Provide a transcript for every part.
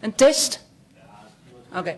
Een test? Oké.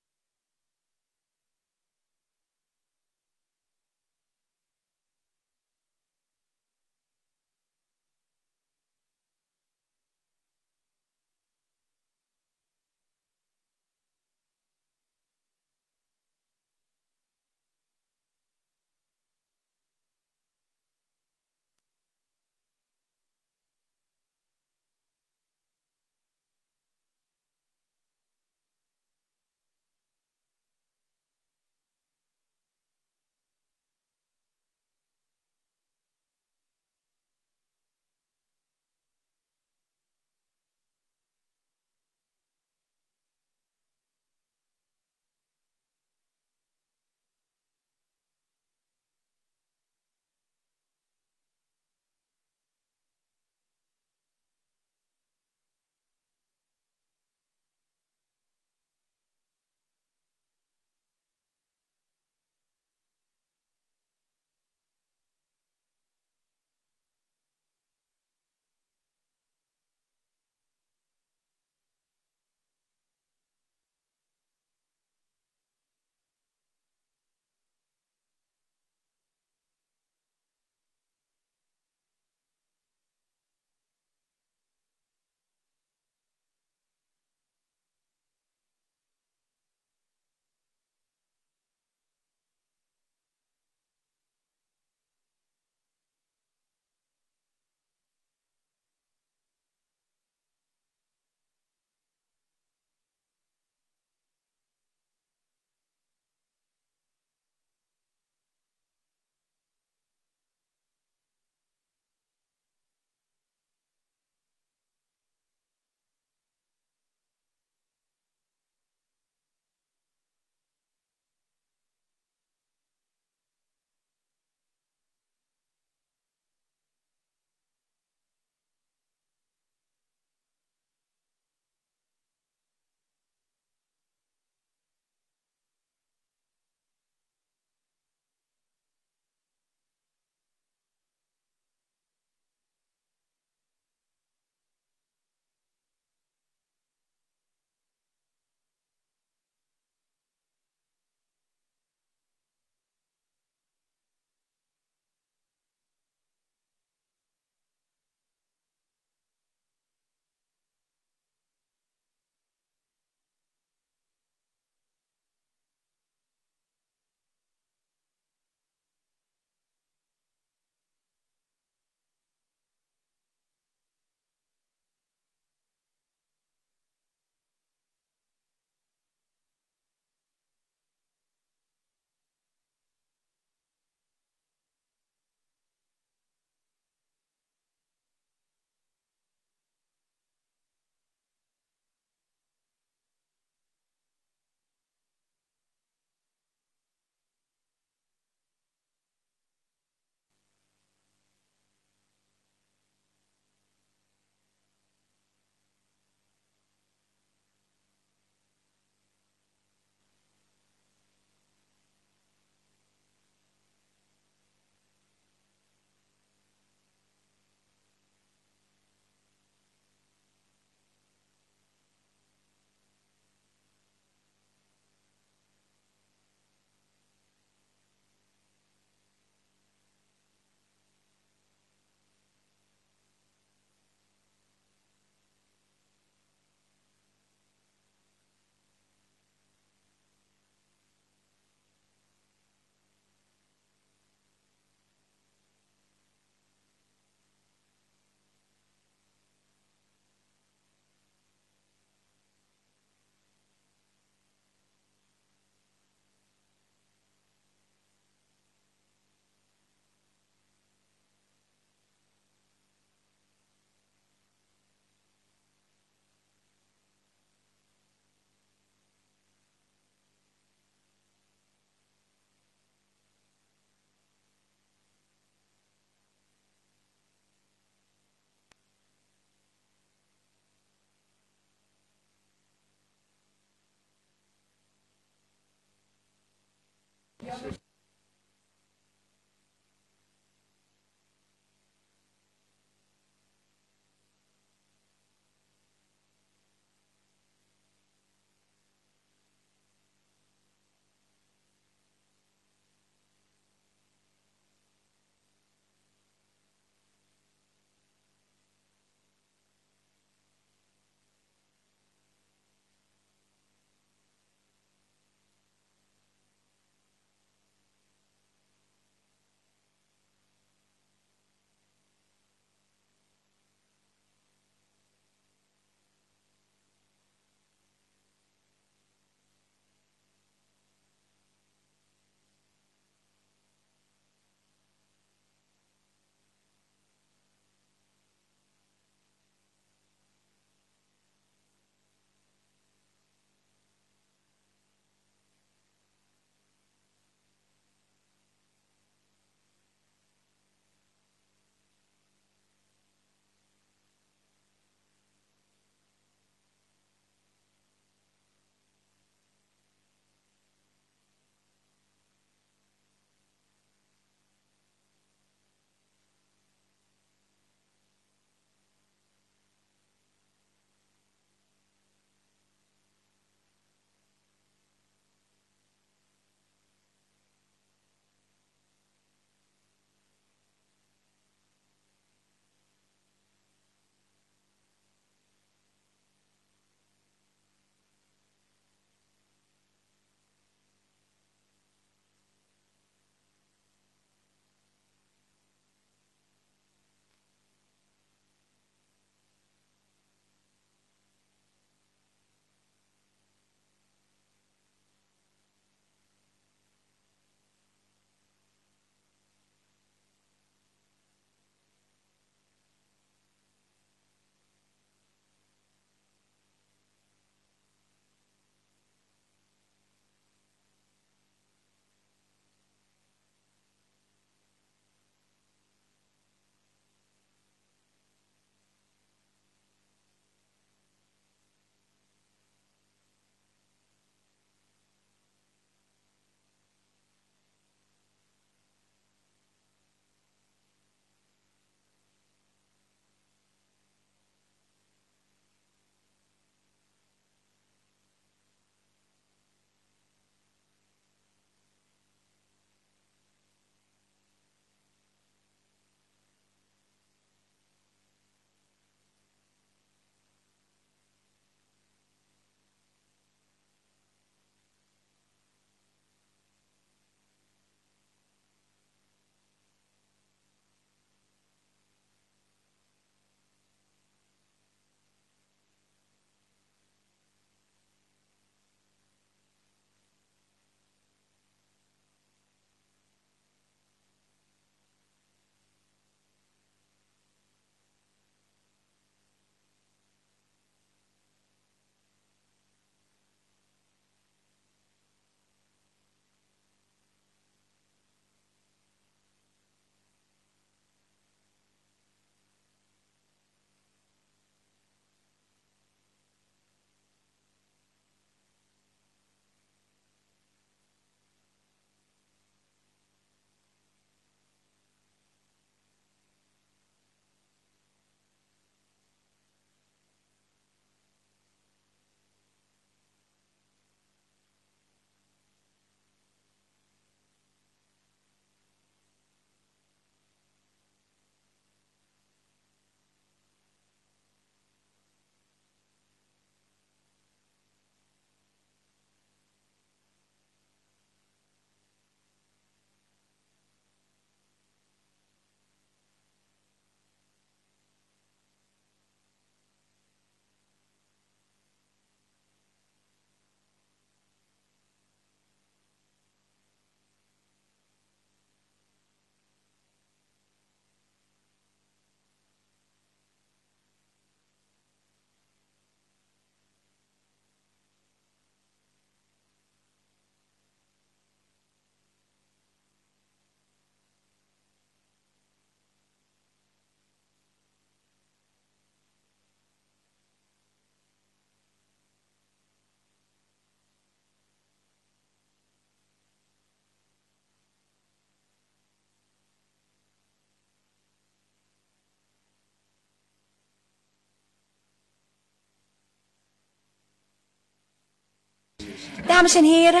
Dames en heren,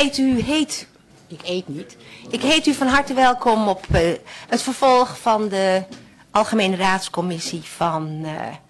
ik heet u van harte welkom op het vervolg van de Algemene Raadscommissie van,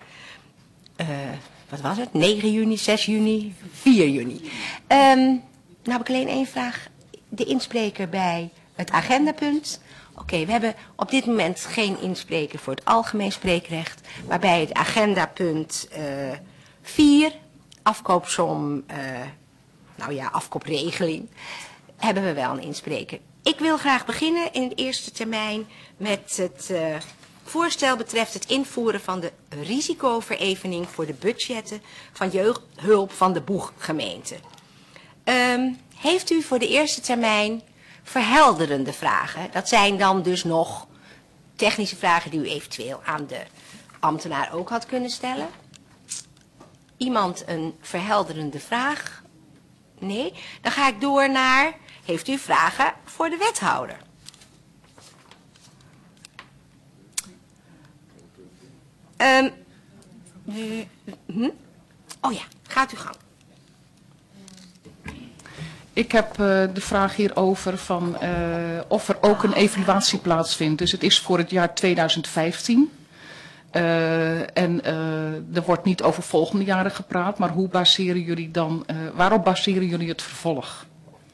wat was het, 9 juni, 6 juni, 4 juni. Nou heb ik alleen één vraag, de inspreker bij het agendapunt. Oké, we hebben op dit moment geen inspreker voor het algemeen spreekrecht, maar bij het agendapunt 4, afkoopsom, afkoopregeling, hebben we wel een inspreker. Ik wil graag beginnen in de eerste termijn met het voorstel betreft het invoeren van de risicoverevening voor de budgetten van jeugdhulp van de Boeggemeente. Heeft u voor de eerste termijn verhelderende vragen? Dat zijn dan dus nog technische vragen die u eventueel aan de ambtenaar ook had kunnen stellen. Iemand een verhelderende vraag? Nee? Dan ga ik door naar, heeft u vragen voor de wethouder? Oh ja, gaat u gang. Ik heb de vraag hierover van of er ook een evaluatie plaatsvindt. Dus het is voor het jaar 2015. Er wordt niet over volgende jaren gepraat, maar hoe baseren jullie dan, waarop baseren jullie het vervolg?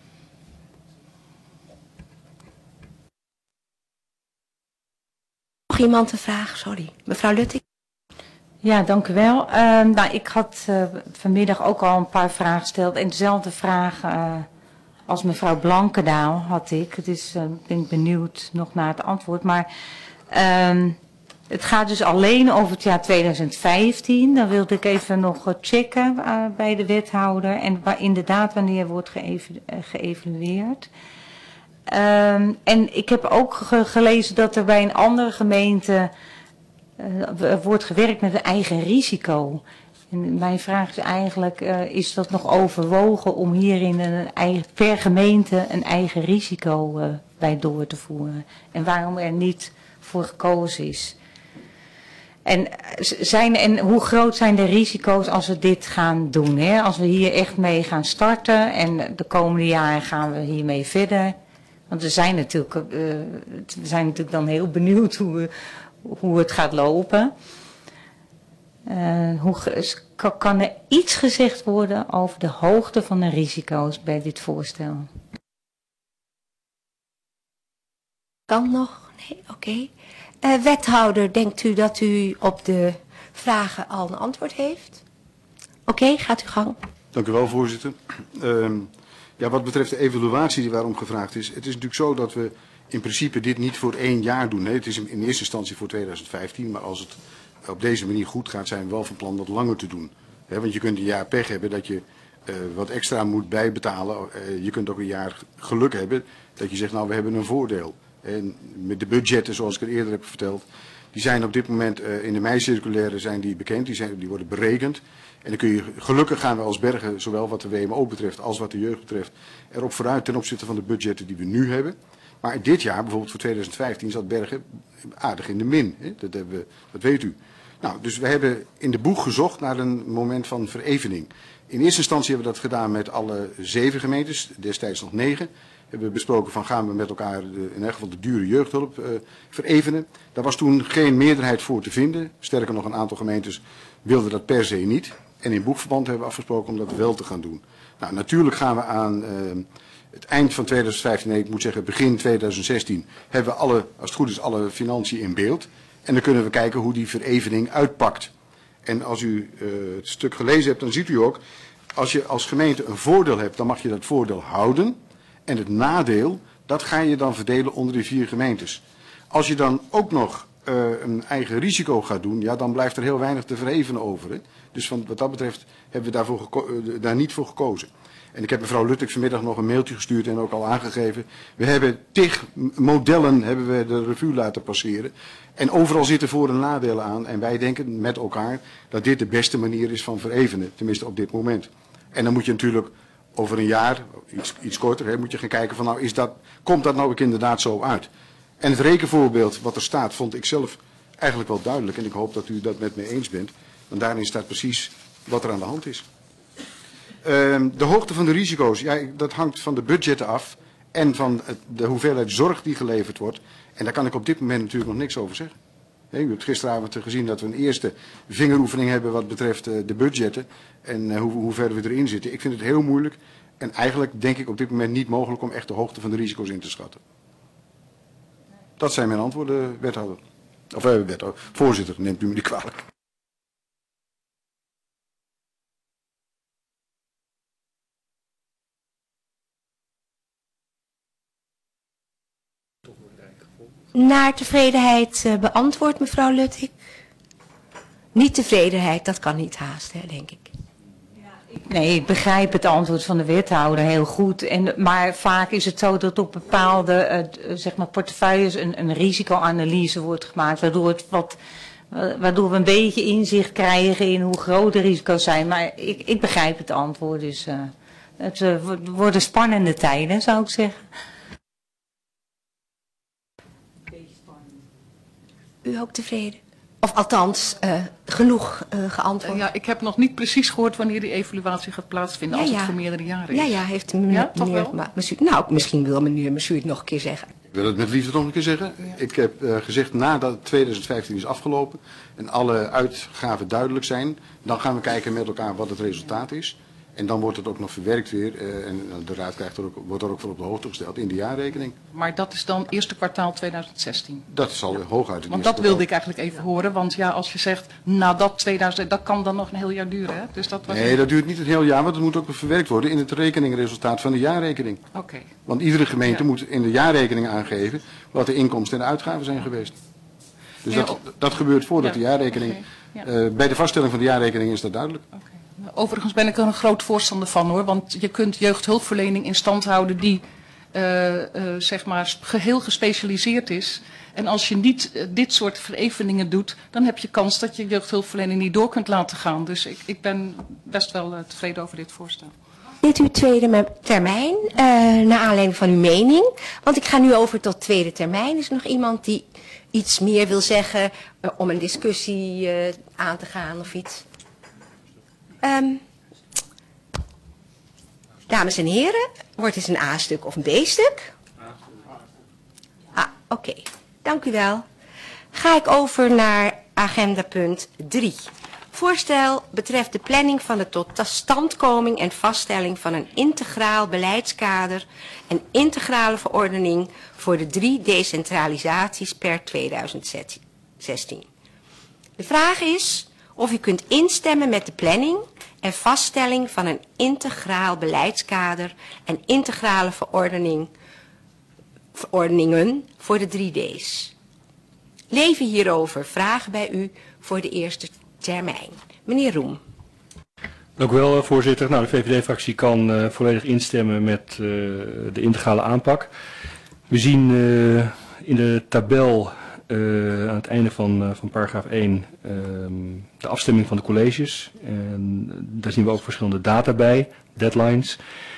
Nog iemand een vraag? Sorry. Mevrouw Lutting. Ja, dank u wel. Ik had vanmiddag ook al een paar vragen gesteld. En dezelfde vraag als mevrouw Blankendaal had ik. Dus ben ik benieuwd nog naar het antwoord. Maar het gaat dus alleen over het jaar 2015. Dan wilde ik even nog checken bij de wethouder. En inderdaad wanneer wordt geëvalueerd. En ik heb ook gelezen dat er bij een andere gemeente wordt gewerkt met een eigen risico. En mijn vraag is eigenlijk, is dat nog overwogen om hierin per gemeente een eigen risico bij door te voeren? En waarom er niet voor gekozen is? En hoe groot zijn de risico's als we dit gaan doen? Hè? Als we hier echt mee gaan starten en de komende jaren gaan we hiermee verder. Want we zijn natuurlijk dan heel benieuwd hoe het gaat lopen. Kan er iets gezegd worden over de hoogte van de risico's bij dit voorstel? Kan nog? Nee, oké. Wethouder, denkt u dat u op de vragen al een antwoord heeft? Oké, gaat u gang. Dank u wel, voorzitter. Wat betreft de evaluatie die waarom gevraagd is. Het is natuurlijk zo dat we in principe dit niet voor 1 jaar doen. Nee, het is in eerste instantie voor 2015. Maar als het op deze manier goed gaat, zijn we wel van plan dat langer te doen. Want je kunt een jaar pech hebben dat je wat extra moet bijbetalen. Je kunt ook een jaar geluk hebben dat je zegt, nou, we hebben een voordeel. En met de budgetten, zoals ik het eerder heb verteld, die zijn op dit moment in de mei-circulaire zijn die bekend. Die worden berekend. En dan kun je, gelukkig gaan we als Bergen, zowel wat de WMO betreft als wat de jeugd betreft, erop vooruit ten opzichte van de budgetten die we nu hebben. Maar dit jaar, bijvoorbeeld voor 2015, zat Bergen aardig in de min. Hè? Dat weet u. Nou, dus we hebben in de boeg gezocht naar een moment van verevening. In eerste instantie hebben we dat gedaan met alle 7 gemeentes, destijds nog 9. Hebben we besproken van gaan we met elkaar in elk geval de dure jeugdhulp verevenen. Daar was toen geen meerderheid voor te vinden. Sterker nog, een aantal gemeentes wilden dat per se niet. En in boekverband hebben we afgesproken om dat wel te gaan doen. Nou, natuurlijk gaan we aan het eind van 2015, nee, ik moet zeggen begin 2016, hebben we als het goed is alle financiën in beeld. En dan kunnen we kijken hoe die verevening uitpakt. En als u het stuk gelezen hebt, dan ziet u ook, als je als gemeente een voordeel hebt, dan mag je dat voordeel houden. En het nadeel, dat ga je dan verdelen onder die 4 gemeentes. Als je dan ook nog een eigen risico gaat doen, ja, dan blijft er heel weinig te verhevenen over. Hè? Dus wat dat betreft hebben we daar niet voor gekozen. En ik heb mevrouw Luttig vanmiddag nog een mailtje gestuurd en ook al aangegeven. We hebben 10 modellen hebben we de revue laten passeren. En overal zitten voor- en nadelen aan. En wij denken met elkaar dat dit de beste manier is van verevenen. Tenminste op dit moment. En dan moet je natuurlijk over een jaar, iets korter, moet je gaan kijken van nou komt dat nou ook inderdaad zo uit. En het rekenvoorbeeld wat er staat vond ik zelf eigenlijk wel duidelijk. En ik hoop dat u dat met me eens bent. Want daarin staat precies wat er aan de hand is. De hoogte van de risico's, ja, dat hangt van de budgetten af en van de hoeveelheid zorg die geleverd wordt. En daar kan ik op dit moment natuurlijk nog niks over zeggen. U hebt gisteravond gezien dat we een eerste vingeroefening hebben wat betreft de budgetten en hoe ver we erin zitten. Ik vind het heel moeilijk en eigenlijk denk ik op dit moment niet mogelijk om echt de hoogte van de risico's in te schatten. Dat zijn mijn antwoorden, wethouder. Of voorzitter, neemt u me niet kwalijk. Naar tevredenheid beantwoord, mevrouw Luttig. Niet tevredenheid, dat kan niet haast, hè, denk ik. Nee, ik begrijp het antwoord van de wethouder heel goed. Maar vaak is het zo dat op bepaalde zeg maar portefeuilles een risicoanalyse wordt gemaakt, waardoor we een beetje inzicht krijgen in hoe groot de risico's zijn. Maar ik begrijp het antwoord, dus het worden spannende tijden, zou ik zeggen. U ook tevreden? Of althans, genoeg geantwoord? Ja, ik heb nog niet precies gehoord wanneer die evaluatie gaat plaatsvinden, als het voor meerdere jaren is. Ja, heeft meneer misschien wil meneer Messuur het nog een keer zeggen. Ik wil het met liefde nog een keer zeggen. Ja. Ik heb gezegd, nadat 2015 is afgelopen en alle uitgaven duidelijk zijn, dan gaan we kijken met elkaar wat het resultaat is. En dan wordt het ook nog verwerkt weer en de raad wordt er ook voor op de hoogte gesteld in de jaarrekening. Maar dat is dan eerste kwartaal 2016? Dat zal hooguit het want dat wilde ik eigenlijk even horen, want ja, als je zegt nadat 2000, dat kan dan nog een heel jaar duren, hè? Dus dat was nee, dat duurt niet een heel jaar, want het moet ook verwerkt worden in het rekeningresultaat van de jaarrekening. Oké. Want iedere gemeente moet in de jaarrekening aangeven wat de inkomsten en de uitgaven zijn geweest. Dus dat gebeurt voordat de jaarrekening, bij de vaststelling van de jaarrekening is dat duidelijk. Okay. Overigens ben ik er een groot voorstander van, hoor, want je kunt jeugdhulpverlening in stand houden die zeg maar geheel gespecialiseerd is. En als je niet dit soort vereveningen doet, dan heb je kans dat je jeugdhulpverlening niet door kunt laten gaan. Dus ik ben best wel tevreden over dit voorstel. Dit uw tweede termijn, naar aanleiding van uw mening. Want ik ga nu over tot tweede termijn. Is er nog iemand die iets meer wil zeggen om een discussie aan te gaan of iets? Dames en heren, wordt het een A-stuk of een B-stuk? Ah, oké. Dank u wel. Ga ik over naar agenda punt 3. Voorstel betreft de planning van de totstandkoming en vaststelling van een integraal beleidskader en integrale verordening voor de 3 decentralisaties per 2016. De vraag is of u kunt instemmen met de planning en vaststelling van een integraal beleidskader en integrale verordeningen voor de 3D's. Leven hierover vragen bij u voor de eerste termijn. Meneer Roem. Dank u wel, voorzitter. Nou, de VVD-fractie kan volledig instemmen met de integrale aanpak. We zien in de tabel aan het einde van paragraaf 1 de afstemming van de colleges. En daar zien we ook verschillende data bij, deadlines.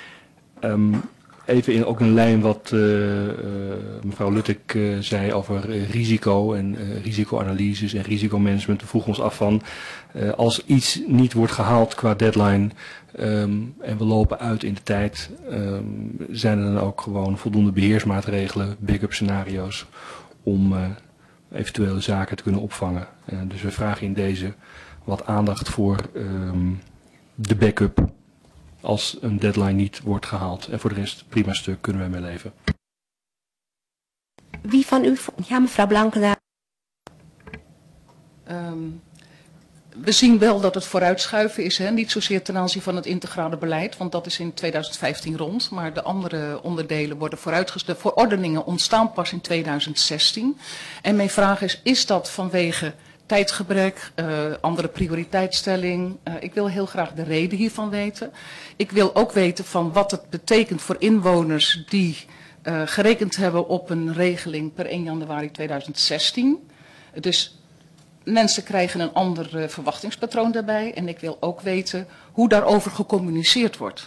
Even ook in lijn wat mevrouw Luttig zei over risico en risicoanalyses en risicomanagement. We vroegen ons af van als iets niet wordt gehaald qua deadline en we lopen uit in de tijd, zijn er dan ook gewoon voldoende beheersmaatregelen, backup scenario's om eventuele zaken te kunnen opvangen. Dus we vragen in deze wat aandacht voor de backup als een deadline niet wordt gehaald. En voor de rest, prima stuk, kunnen wij mee leven. Wie van u? Ja, mevrouw Blankendaal. We zien wel dat het vooruitschuiven is, hè? Niet zozeer ten aanzien van het integrale beleid, want dat is in 2015 rond. Maar de andere onderdelen worden vooruitgesteld. De verordeningen ontstaan pas in 2016. En mijn vraag is dat vanwege tijdgebrek, andere prioriteitsstelling? Ik wil heel graag de reden hiervan weten. Ik wil ook weten van wat het betekent voor inwoners die gerekend hebben op een regeling per 1 januari 2016. Dus mensen krijgen een ander verwachtingspatroon daarbij. En ik wil ook weten hoe daarover gecommuniceerd wordt.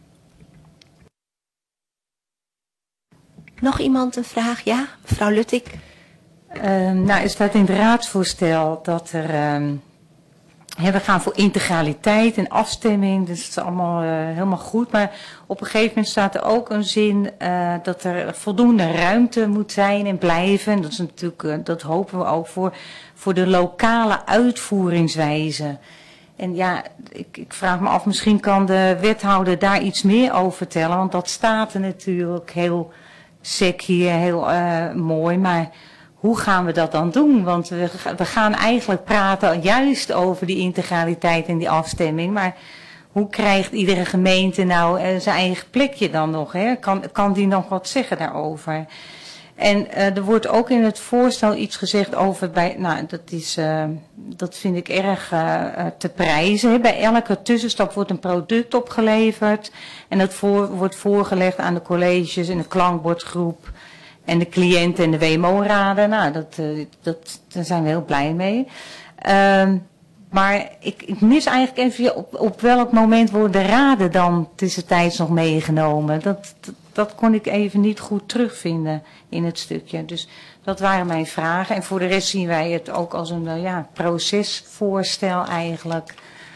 Nog iemand een vraag? Ja, mevrouw Luttig. Nou, er staat in het raadsvoorstel dat er We gaan voor integraliteit en afstemming, dus het is allemaal helemaal goed. Maar op een gegeven moment staat er ook een zin dat er voldoende ruimte moet zijn en blijven. Dat is natuurlijk, dat hopen we ook voor de lokale uitvoeringswijze. En ja, ik vraag me af, misschien kan de wethouder daar iets meer over vertellen. Want dat staat er natuurlijk heel sec hier, heel mooi. Maar hoe gaan we dat dan doen? Want we gaan eigenlijk praten juist over die integraliteit en die afstemming. Maar hoe krijgt iedere gemeente nou zijn eigen plekje dan nog? Hè? Kan die nog wat zeggen daarover? En er wordt ook in het voorstel iets gezegd over, dat vind ik erg te prijzen. Hè. Bij elke tussenstap wordt een product opgeleverd en dat wordt voorgelegd aan de colleges en de klankbordgroep en de cliënten en de WMO-raden. Nou, daar zijn we heel blij mee. Maar ik mis eigenlijk even op welk moment worden de raden dan tussentijds nog meegenomen. Dat kon ik even niet goed terugvinden in het stukje. Dus dat waren mijn vragen. En voor de rest zien wij het ook als een procesvoorstel eigenlijk.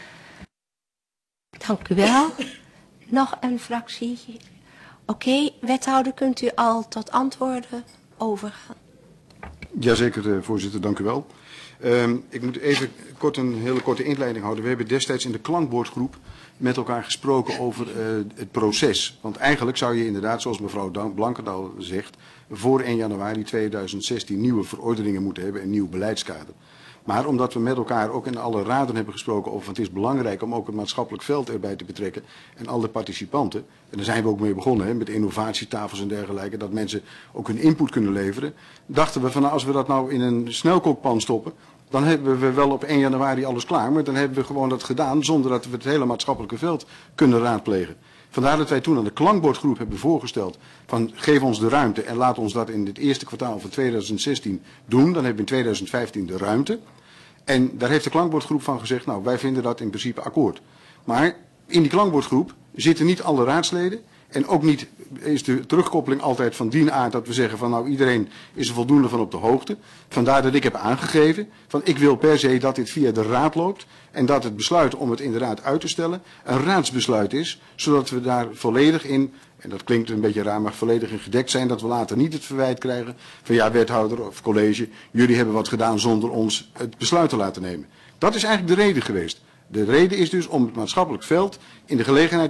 Dank u wel. Nog een fractie? Oké, wethouder, kunt u al tot antwoorden overgaan? Jazeker, voorzitter, dank u wel. Ik moet even een hele korte inleiding houden. We hebben destijds in de klankbordgroep met elkaar gesproken over het proces. Want eigenlijk zou je inderdaad, zoals mevrouw Blankendaal zegt, voor 1 januari 2016 nieuwe verordeningen moeten hebben en een nieuw beleidskader. Maar omdat we met elkaar ook in alle raden hebben gesproken over het is belangrijk om ook het maatschappelijk veld erbij te betrekken en alle participanten. En daar zijn we ook mee begonnen, hè, met innovatietafels en dergelijke, dat mensen ook hun input kunnen leveren. Dachten we van als we dat nou in een snelkookpan stoppen, dan hebben we wel op 1 januari alles klaar. Maar dan hebben we gewoon dat gedaan zonder dat we het hele maatschappelijke veld kunnen raadplegen. Vandaar dat wij toen aan de klankbordgroep hebben voorgesteld van geef ons de ruimte en laat ons dat in het eerste kwartaal van 2016 doen. Dan hebben we in 2015 de ruimte. En daar heeft de klankbordgroep van gezegd, nou wij vinden dat in principe akkoord. Maar in die klankbordgroep zitten niet alle raadsleden. En ook niet is de terugkoppeling altijd van die aard dat we zeggen van nou iedereen is er voldoende van op de hoogte. Vandaar dat ik heb aangegeven van ik wil per se dat dit via de raad loopt. En dat het besluit om het inderdaad uit te stellen een raadsbesluit is. Zodat we daar volledig in, en dat klinkt een beetje raar, maar volledig in gedekt zijn. Dat we later niet het verwijt krijgen van ja wethouder of college, jullie hebben wat gedaan zonder ons het besluit te laten nemen. Dat is eigenlijk de reden geweest. De reden is dus om het maatschappelijk veld in de gelegenheid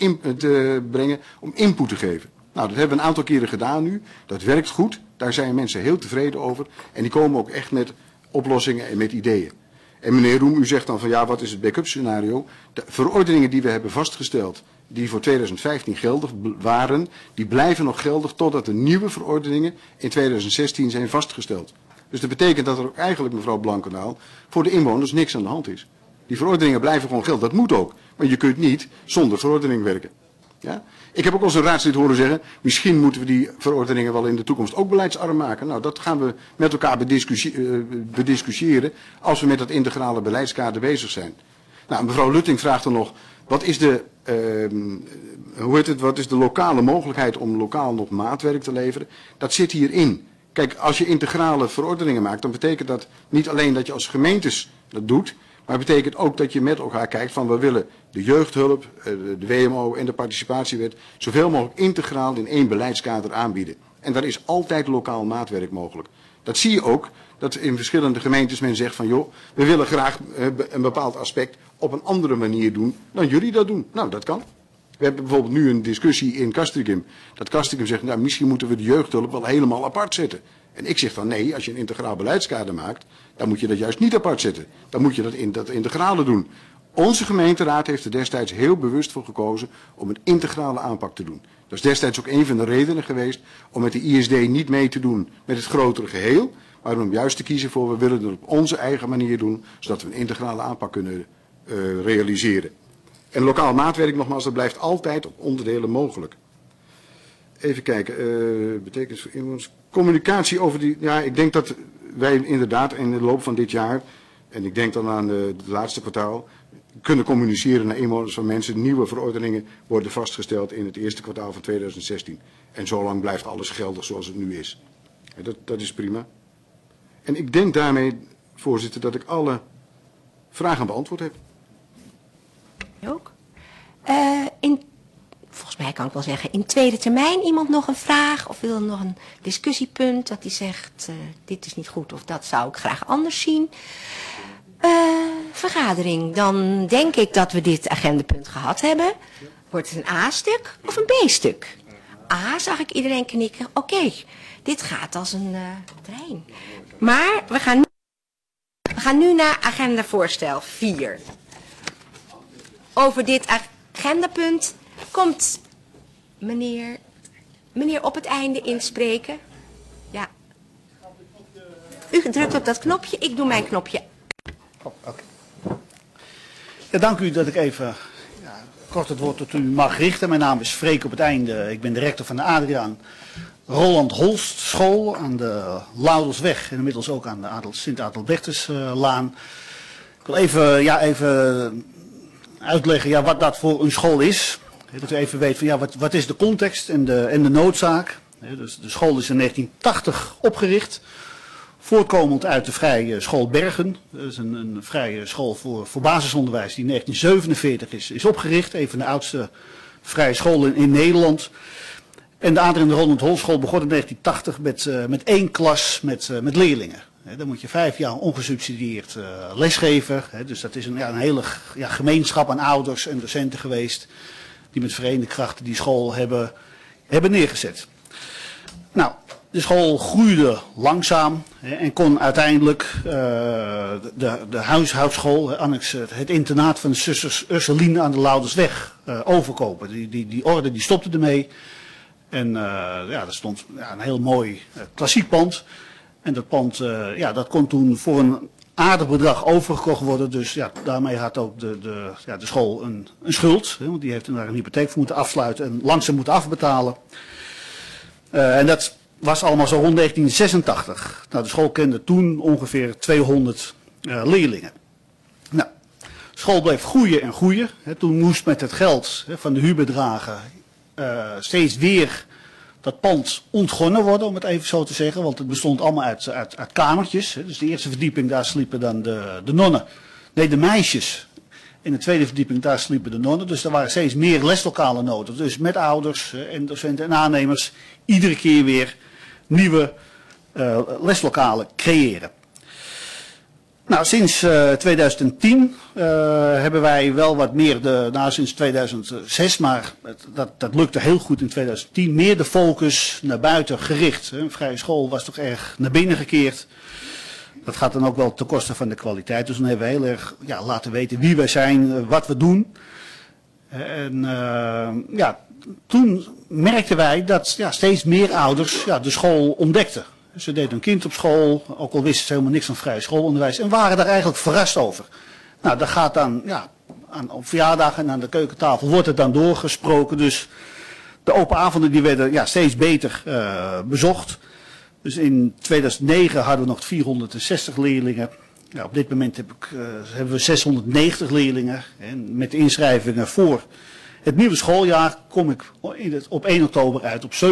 te brengen om input te geven. Nou, dat hebben we een aantal keren gedaan nu. Dat werkt goed. Daar zijn mensen heel tevreden over. En die komen ook echt met oplossingen en met ideeën. En meneer Roem, u zegt dan van ja, wat is het backup scenario? De verordeningen die we hebben vastgesteld, die voor 2015 geldig waren, die blijven nog geldig totdat de nieuwe verordeningen in 2016 zijn vastgesteld. Dus dat betekent dat er ook eigenlijk, mevrouw Blankendaal, voor de inwoners niks aan de hand is. Die verordeningen blijven gewoon gelden. Dat moet ook. Maar je kunt niet zonder verordening werken. Ja? Ik heb ook al eens een raadslid horen zeggen, misschien moeten we die verordeningen wel in de toekomst ook beleidsarm maken. Nou, dat gaan we met elkaar bediscussiëren als we met dat integrale beleidskader bezig zijn. Nou, mevrouw Lutting vraagt er nog, wat is de lokale mogelijkheid om lokaal nog maatwerk te leveren? Dat zit hierin. Kijk, als je integrale verordeningen maakt, dan betekent dat niet alleen dat je als gemeentes dat doet, maar het betekent ook dat je met elkaar kijkt van we willen de jeugdhulp, de WMO en de participatiewet zoveel mogelijk integraal in één beleidskader aanbieden. En daar is altijd lokaal maatwerk mogelijk. Dat zie je ook, dat in verschillende gemeentes men zegt van joh, we willen graag een bepaald aspect op een andere manier doen dan jullie dat doen. Nou, dat kan. We hebben bijvoorbeeld nu een discussie in Castricum. Dat Castricum zegt, nou misschien moeten we de jeugdhulp wel helemaal apart zetten. En ik zeg dan nee, als je een integraal beleidskader maakt, dan moet je dat juist niet apart zetten. Dan moet je dat in dat integrale doen. Onze gemeenteraad heeft er destijds heel bewust voor gekozen om een integrale aanpak te doen. Dat is destijds ook een van de redenen geweest om met de ISD niet mee te doen met het grotere geheel. Maar om juist te kiezen voor we willen het op onze eigen manier doen, zodat we een integrale aanpak kunnen realiseren. En lokaal maatwerk, nogmaals, dat blijft altijd op onderdelen mogelijk. Even kijken, betekenis voor inwoners. Communicatie over die, ja, ik denk dat wij inderdaad in de loop van dit jaar, en ik denk dan aan het laatste kwartaal, kunnen communiceren naar inwoners van mensen. Nieuwe verordeningen worden vastgesteld in het eerste kwartaal van 2016. En zolang blijft alles geldig zoals het nu is. Dat is prima. En ik denk daarmee, voorzitter, dat ik alle vragen beantwoord heb. Ook. Volgens mij kan ik wel zeggen, in tweede termijn iemand nog een vraag of wil nog een discussiepunt dat hij zegt, dit is niet goed of dat zou ik graag anders zien. Vergadering, dan denk ik dat we dit agendapunt gehad hebben. Wordt het een A-stuk of een B-stuk? A, zag ik iedereen knikken. Oké, dit gaat als een trein. Maar we gaan nu naar agendavoorstel 4. Over dit agendapunt komt meneer op het einde inspreken. Ja. U drukt op dat knopje, ik doe mijn knopje. Okay. Ja, dank u dat ik even kort het woord tot u mag richten. Mijn naam is Freek op het einde. Ik ben de rector van de Adriaan Roland Holst School aan de Laudersweg en inmiddels ook aan de Sint-Adelbertuslaan. Ik wil even uitleggen wat dat voor een school is. Dat u even weet van wat is de context en de noodzaak. Dus de school is in 1980 opgericht. Voortkomend uit de Vrije School Bergen. Dat is een vrije school voor basisonderwijs die in 1947 is opgericht. Een van de oudste vrije scholen in Nederland. En de Adriaan Roland Holst School begon in 1980 met 1 klas met leerlingen. Dan moet je 5 jaar ongesubsidieerd lesgeven. Dus dat is een hele gemeenschap aan ouders en docenten geweest. Die met verenigde krachten die school hebben neergezet. Nou, de school groeide langzaam en kon uiteindelijk de huishoudschool, annex het internaat van de zusters Ursuline aan de Laudersweg overkopen. Die orde die stopte ermee. En er stond een heel mooi klassiek pand. En dat pand dat kon toen voor een aardig bedrag overgekocht worden. Dus daarmee had ook de school een schuld. Want die heeft daar een hypotheek voor moeten afsluiten en langzaam moeten afbetalen. En dat was allemaal zo rond 1986. Nou, de school kende toen ongeveer 200 leerlingen. Nou, de school bleef groeien en groeien. Toen moest met het geld van de huurbedragen steeds weer dat pand ontgonnen worden, om het even zo te zeggen. Want het bestond allemaal uit kamertjes. Dus de eerste verdieping, daar sliepen dan de nonnen. Nee, de meisjes. In de tweede verdieping, daar sliepen de nonnen. Dus er waren steeds meer leslokalen nodig. Dus met ouders en docenten en aannemers iedere keer weer nieuwe leslokalen creëren. Nou, sinds 2010 hebben wij wel wat meer, sinds 2006, maar dat lukte heel goed in 2010, meer de focus naar buiten gericht. Een vrije school was toch erg naar binnen gekeerd. Dat gaat dan ook wel ten koste van de kwaliteit. Dus dan hebben we heel erg laten weten wie wij zijn, wat we doen. En toen merkten wij dat steeds meer ouders de school ontdekten. Ze deden hun kind op school, ook al wisten ze helemaal niks van vrije schoolonderwijs. En waren daar eigenlijk verrast over. Nou, dat gaat dan, op verjaardagen en aan de keukentafel wordt het dan doorgesproken. Dus de open avonden die werden steeds beter bezocht. Dus in 2009 hadden we nog 460 leerlingen. Ja, op dit moment hebben we 690 leerlingen. En met de inschrijvingen voor het nieuwe schooljaar kom ik op 1 oktober uit op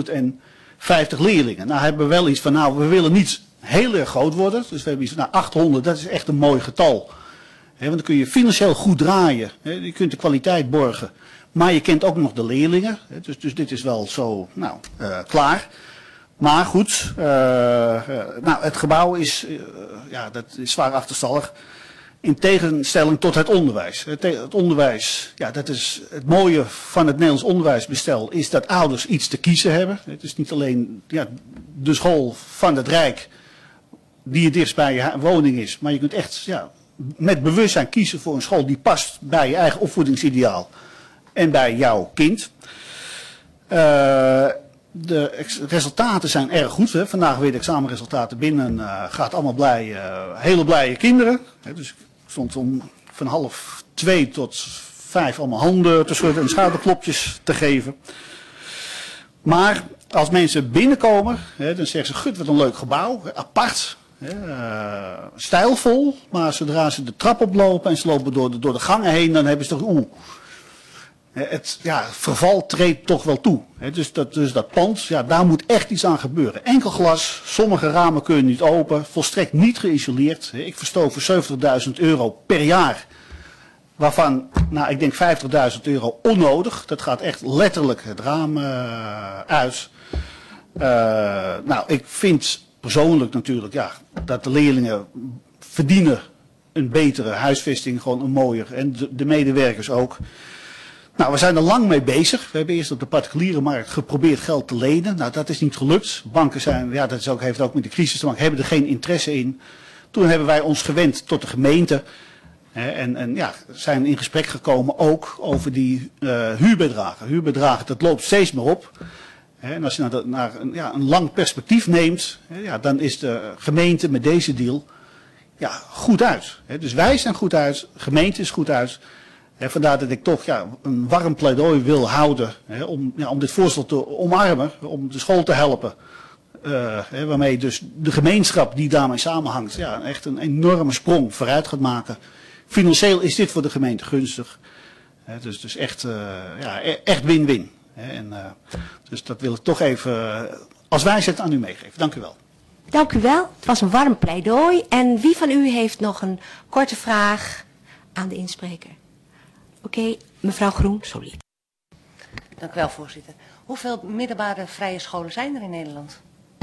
750 leerlingen. Nou hebben we wel iets van, we willen niet heel erg groot worden. Dus we hebben iets van, 800, dat is echt een mooi getal. Want dan kun je financieel goed draaien. Je kunt de kwaliteit borgen. Maar je kent ook nog de leerlingen. Dus dit is wel zo, klaar. Maar goed, het gebouw is, dat is zwaar achterstallig. In tegenstelling tot het onderwijs. Het onderwijs, dat is het mooie van het Nederlands onderwijsbestel, is dat ouders iets te kiezen hebben. Het is niet alleen de school van het Rijk die het dichtst bij je woning is. Maar je kunt echt met bewustzijn kiezen voor een school die past bij je eigen opvoedingsideaal en bij jouw kind. De resultaten zijn erg goed. Vandaag weer de examenresultaten binnen. Gaat allemaal hele blije kinderen. Dus ik stond van 1:30 tot 5 allemaal handen te schudden en schouderklopjes te geven. Maar als mensen binnenkomen, dan zeggen ze, gut, wat een leuk gebouw. Apart. Stijlvol. Maar zodra ze de trap oplopen en ze lopen door de gangen heen, dan hebben ze toch Het verval treedt toch wel toe. Dus dat pand, ja, daar moet echt iets aan gebeuren. Enkel glas, sommige ramen kunnen niet open, volstrekt niet geïsoleerd. Ik verstoot voor €70.000 per jaar. Waarvan, nou, ik denk €50.000 onnodig. Dat gaat echt letterlijk het raam uit. Nou, ik vind persoonlijk natuurlijk, ja, dat de leerlingen verdienen een betere huisvesting, gewoon een mooier. En de medewerkers ook. Nou, we zijn er lang mee bezig. We hebben eerst op de particuliere markt geprobeerd geld te lenen. Nou, dat is niet gelukt. Banken zijn, ja, dat is ook, heeft ook met de crisis te maken, hebben er geen interesse in. Toen hebben wij ons gewend tot de gemeente. En ja, zijn in gesprek gekomen ook over die huurbedragen. Huurbedragen, dat loopt steeds meer op. En als je naar een lang perspectief neemt, ja, dan is de gemeente met deze deal ja, goed uit. Dus wij zijn goed uit, de gemeente is goed uit. Vandaar dat ik toch een warm pleidooi wil houden om dit voorstel te omarmen, om de school te helpen. Waarmee dus de gemeenschap die daarmee samenhangt ja, echt een enorme sprong vooruit gaat maken. Financieel is dit voor de gemeente gunstig. Dus echt win-win. Dus dat wil ik toch even als wijsheid aan u meegeven. Dank u wel. Dank u wel. Het was een warm pleidooi. En wie van u heeft nog een korte vraag aan de inspreker? Oké, mevrouw Groen, sorry. Dank u wel, voorzitter. Hoeveel middelbare vrije scholen zijn er in Nederland?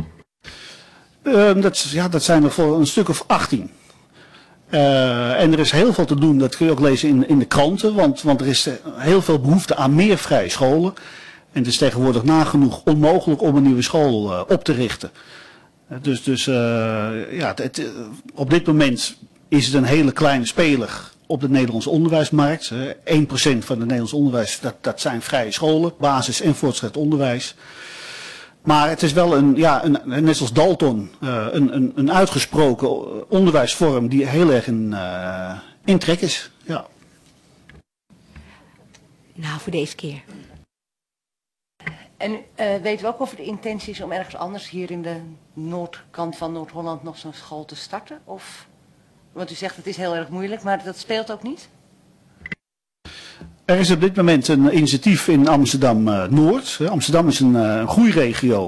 Dat zijn er voor een stuk of 18. En er is heel veel te doen, dat kun je ook lezen in de kranten, want er is heel veel behoefte aan meer vrije scholen. En het is tegenwoordig nagenoeg onmogelijk om een nieuwe school op te richten. Op dit moment is het een hele kleine speler op de Nederlandse onderwijsmarkt. 1% van het Nederlands onderwijs, dat zijn vrije scholen, basis- en voortgezet onderwijs. Maar het is wel net zoals Dalton, een uitgesproken onderwijsvorm die heel erg in trek is. Ja. Nou, voor deze keer. En weten we ook of er de intentie is om ergens anders hier in de noordkant van Noord-Holland nog zo'n school te starten? Of, want u zegt het is heel erg moeilijk, maar dat speelt ook niet? Er is op dit moment een initiatief in Amsterdam-Noord. Amsterdam is een groeiregio.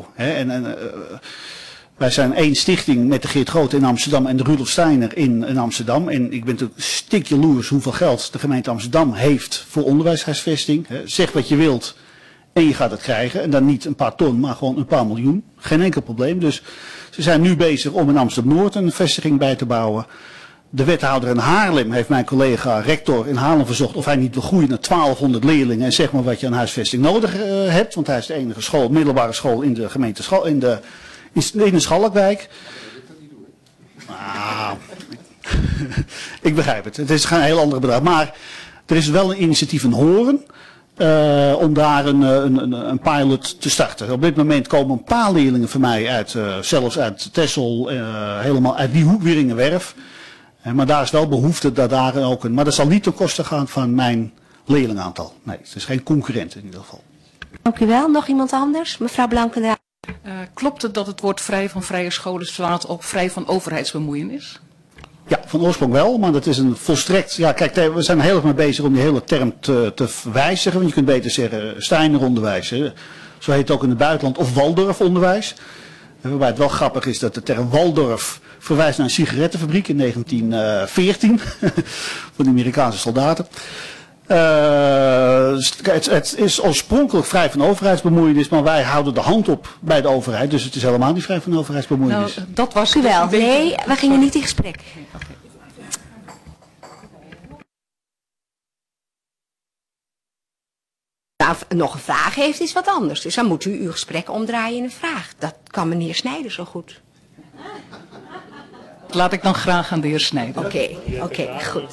Wij zijn één stichting met de Geert Groot in Amsterdam en de Rudolf Steiner in Amsterdam. En ik ben natuurlijk stik jaloers hoeveel geld de gemeente Amsterdam heeft voor onderwijshuisvesting. Zeg wat je wilt en je gaat het krijgen. En dan niet een paar ton, maar gewoon een paar miljoen. Geen enkel probleem. Dus ze zijn nu bezig om in Amsterdam-Noord een vestiging bij te bouwen. De wethouder in Haarlem heeft mijn collega rector in Haarlem verzocht of hij niet wil groeien naar 1200 leerlingen en zeg maar wat je aan huisvesting nodig hebt. Want hij is de enige middelbare school in de gemeente in de Schalkwijk. Ik begrijp het. Het is een heel ander bedrag. Maar er is wel een initiatief in Horen om daar een pilot te starten. Op dit moment komen een paar leerlingen van mij zelfs uit Texel, helemaal uit die hoek Wieringenwerf. Maar daar is wel behoefte dat daar ook maar dat zal niet ten koste gaan van mijn leerlingaantal. Nee, het is geen concurrent in ieder geval. Dank u wel. Nog iemand anders? Mevrouw Blankendaal. Klopt het dat het woord vrij van vrije scholen slaat op vrij van overheidsbemoeienis? Ja, van oorsprong wel, maar dat is een volstrekt... Ja, kijk, we zijn heel erg mee bezig om die hele term te wijzigen. Want je kunt beter zeggen Steineronderwijs. Zo heet het ook in het buitenland. Of Waldorfonderwijs. Waarbij het wel grappig is dat de term Waldorf verwijst naar een sigarettenfabriek in 1914. Voor de Amerikaanse soldaten. Het is oorspronkelijk vrij van overheidsbemoeienis, maar wij houden de hand op bij de overheid. Dus het is helemaal niet vrij van overheidsbemoeienis. Nou, dat was u wel. Nee, we gingen niet in gesprek. Nou, nog een vraag heeft is wat anders. Dus dan moet u uw gesprek omdraaien in een vraag. Dat kan meneer Snijder zo goed. Laat ik dan graag aan de heer Snijder. Oké, goed.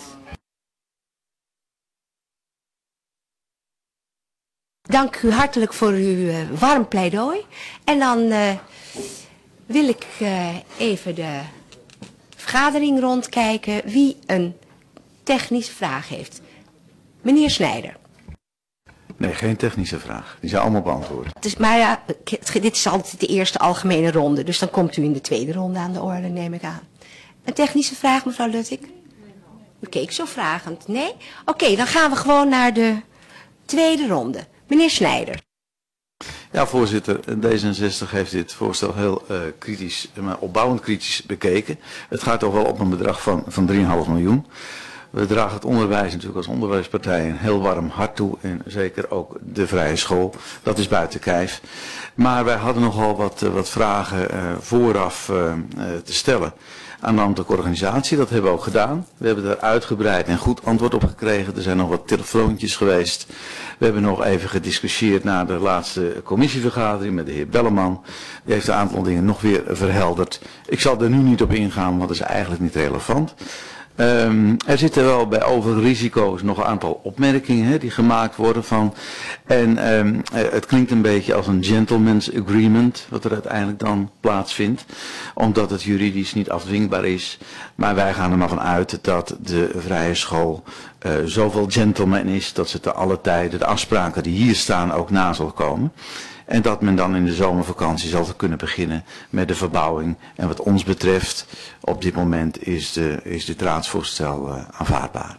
Dank u hartelijk voor uw warm pleidooi. En dan wil ik even de vergadering rondkijken wie een technische vraag heeft. Meneer Snijder. Nee, geen technische vraag. Die zijn allemaal beantwoord. Maar ja, dit is altijd de eerste algemene ronde. Dus dan komt u in de tweede ronde aan de orde, neem ik aan. Een technische vraag, mevrouw Luttig? U keek zo vragend. Nee? Oké, dan gaan we gewoon naar de Tweede ronde. Meneer Snijder. Ja, voorzitter, D66 heeft dit voorstel heel kritisch, maar opbouwend kritisch bekeken. Het gaat toch wel op een bedrag van 3,5 miljoen. We dragen het onderwijs natuurlijk als onderwijspartij een heel warm hart toe en zeker ook de vrije school. Dat is buiten kijf. Maar wij hadden nogal wat vragen vooraf te stellen aan de ambtelijke organisatie. Dat hebben we ook gedaan. We hebben daar uitgebreid en goed antwoord op gekregen. Er zijn nog wat telefoontjes geweest. We hebben nog even gediscussieerd na de laatste commissievergadering met de heer Belleman. Die heeft een aantal dingen nog weer verhelderd. Ik zal er nu niet op ingaan, want dat is eigenlijk niet relevant. Er zitten wel bij overige risico's nog een aantal opmerkingen die gemaakt worden van. En het klinkt een beetje als een gentleman's agreement wat er uiteindelijk dan plaatsvindt. Omdat het juridisch niet afdwingbaar is. Maar wij gaan er maar van uit dat de vrije school zoveel gentleman is dat ze te alle tijden de afspraken die hier staan ook na zal komen. En dat men dan in de zomervakantie zal kunnen beginnen met de verbouwing. En wat ons betreft, op dit moment is dit raadsvoorstel aanvaardbaar.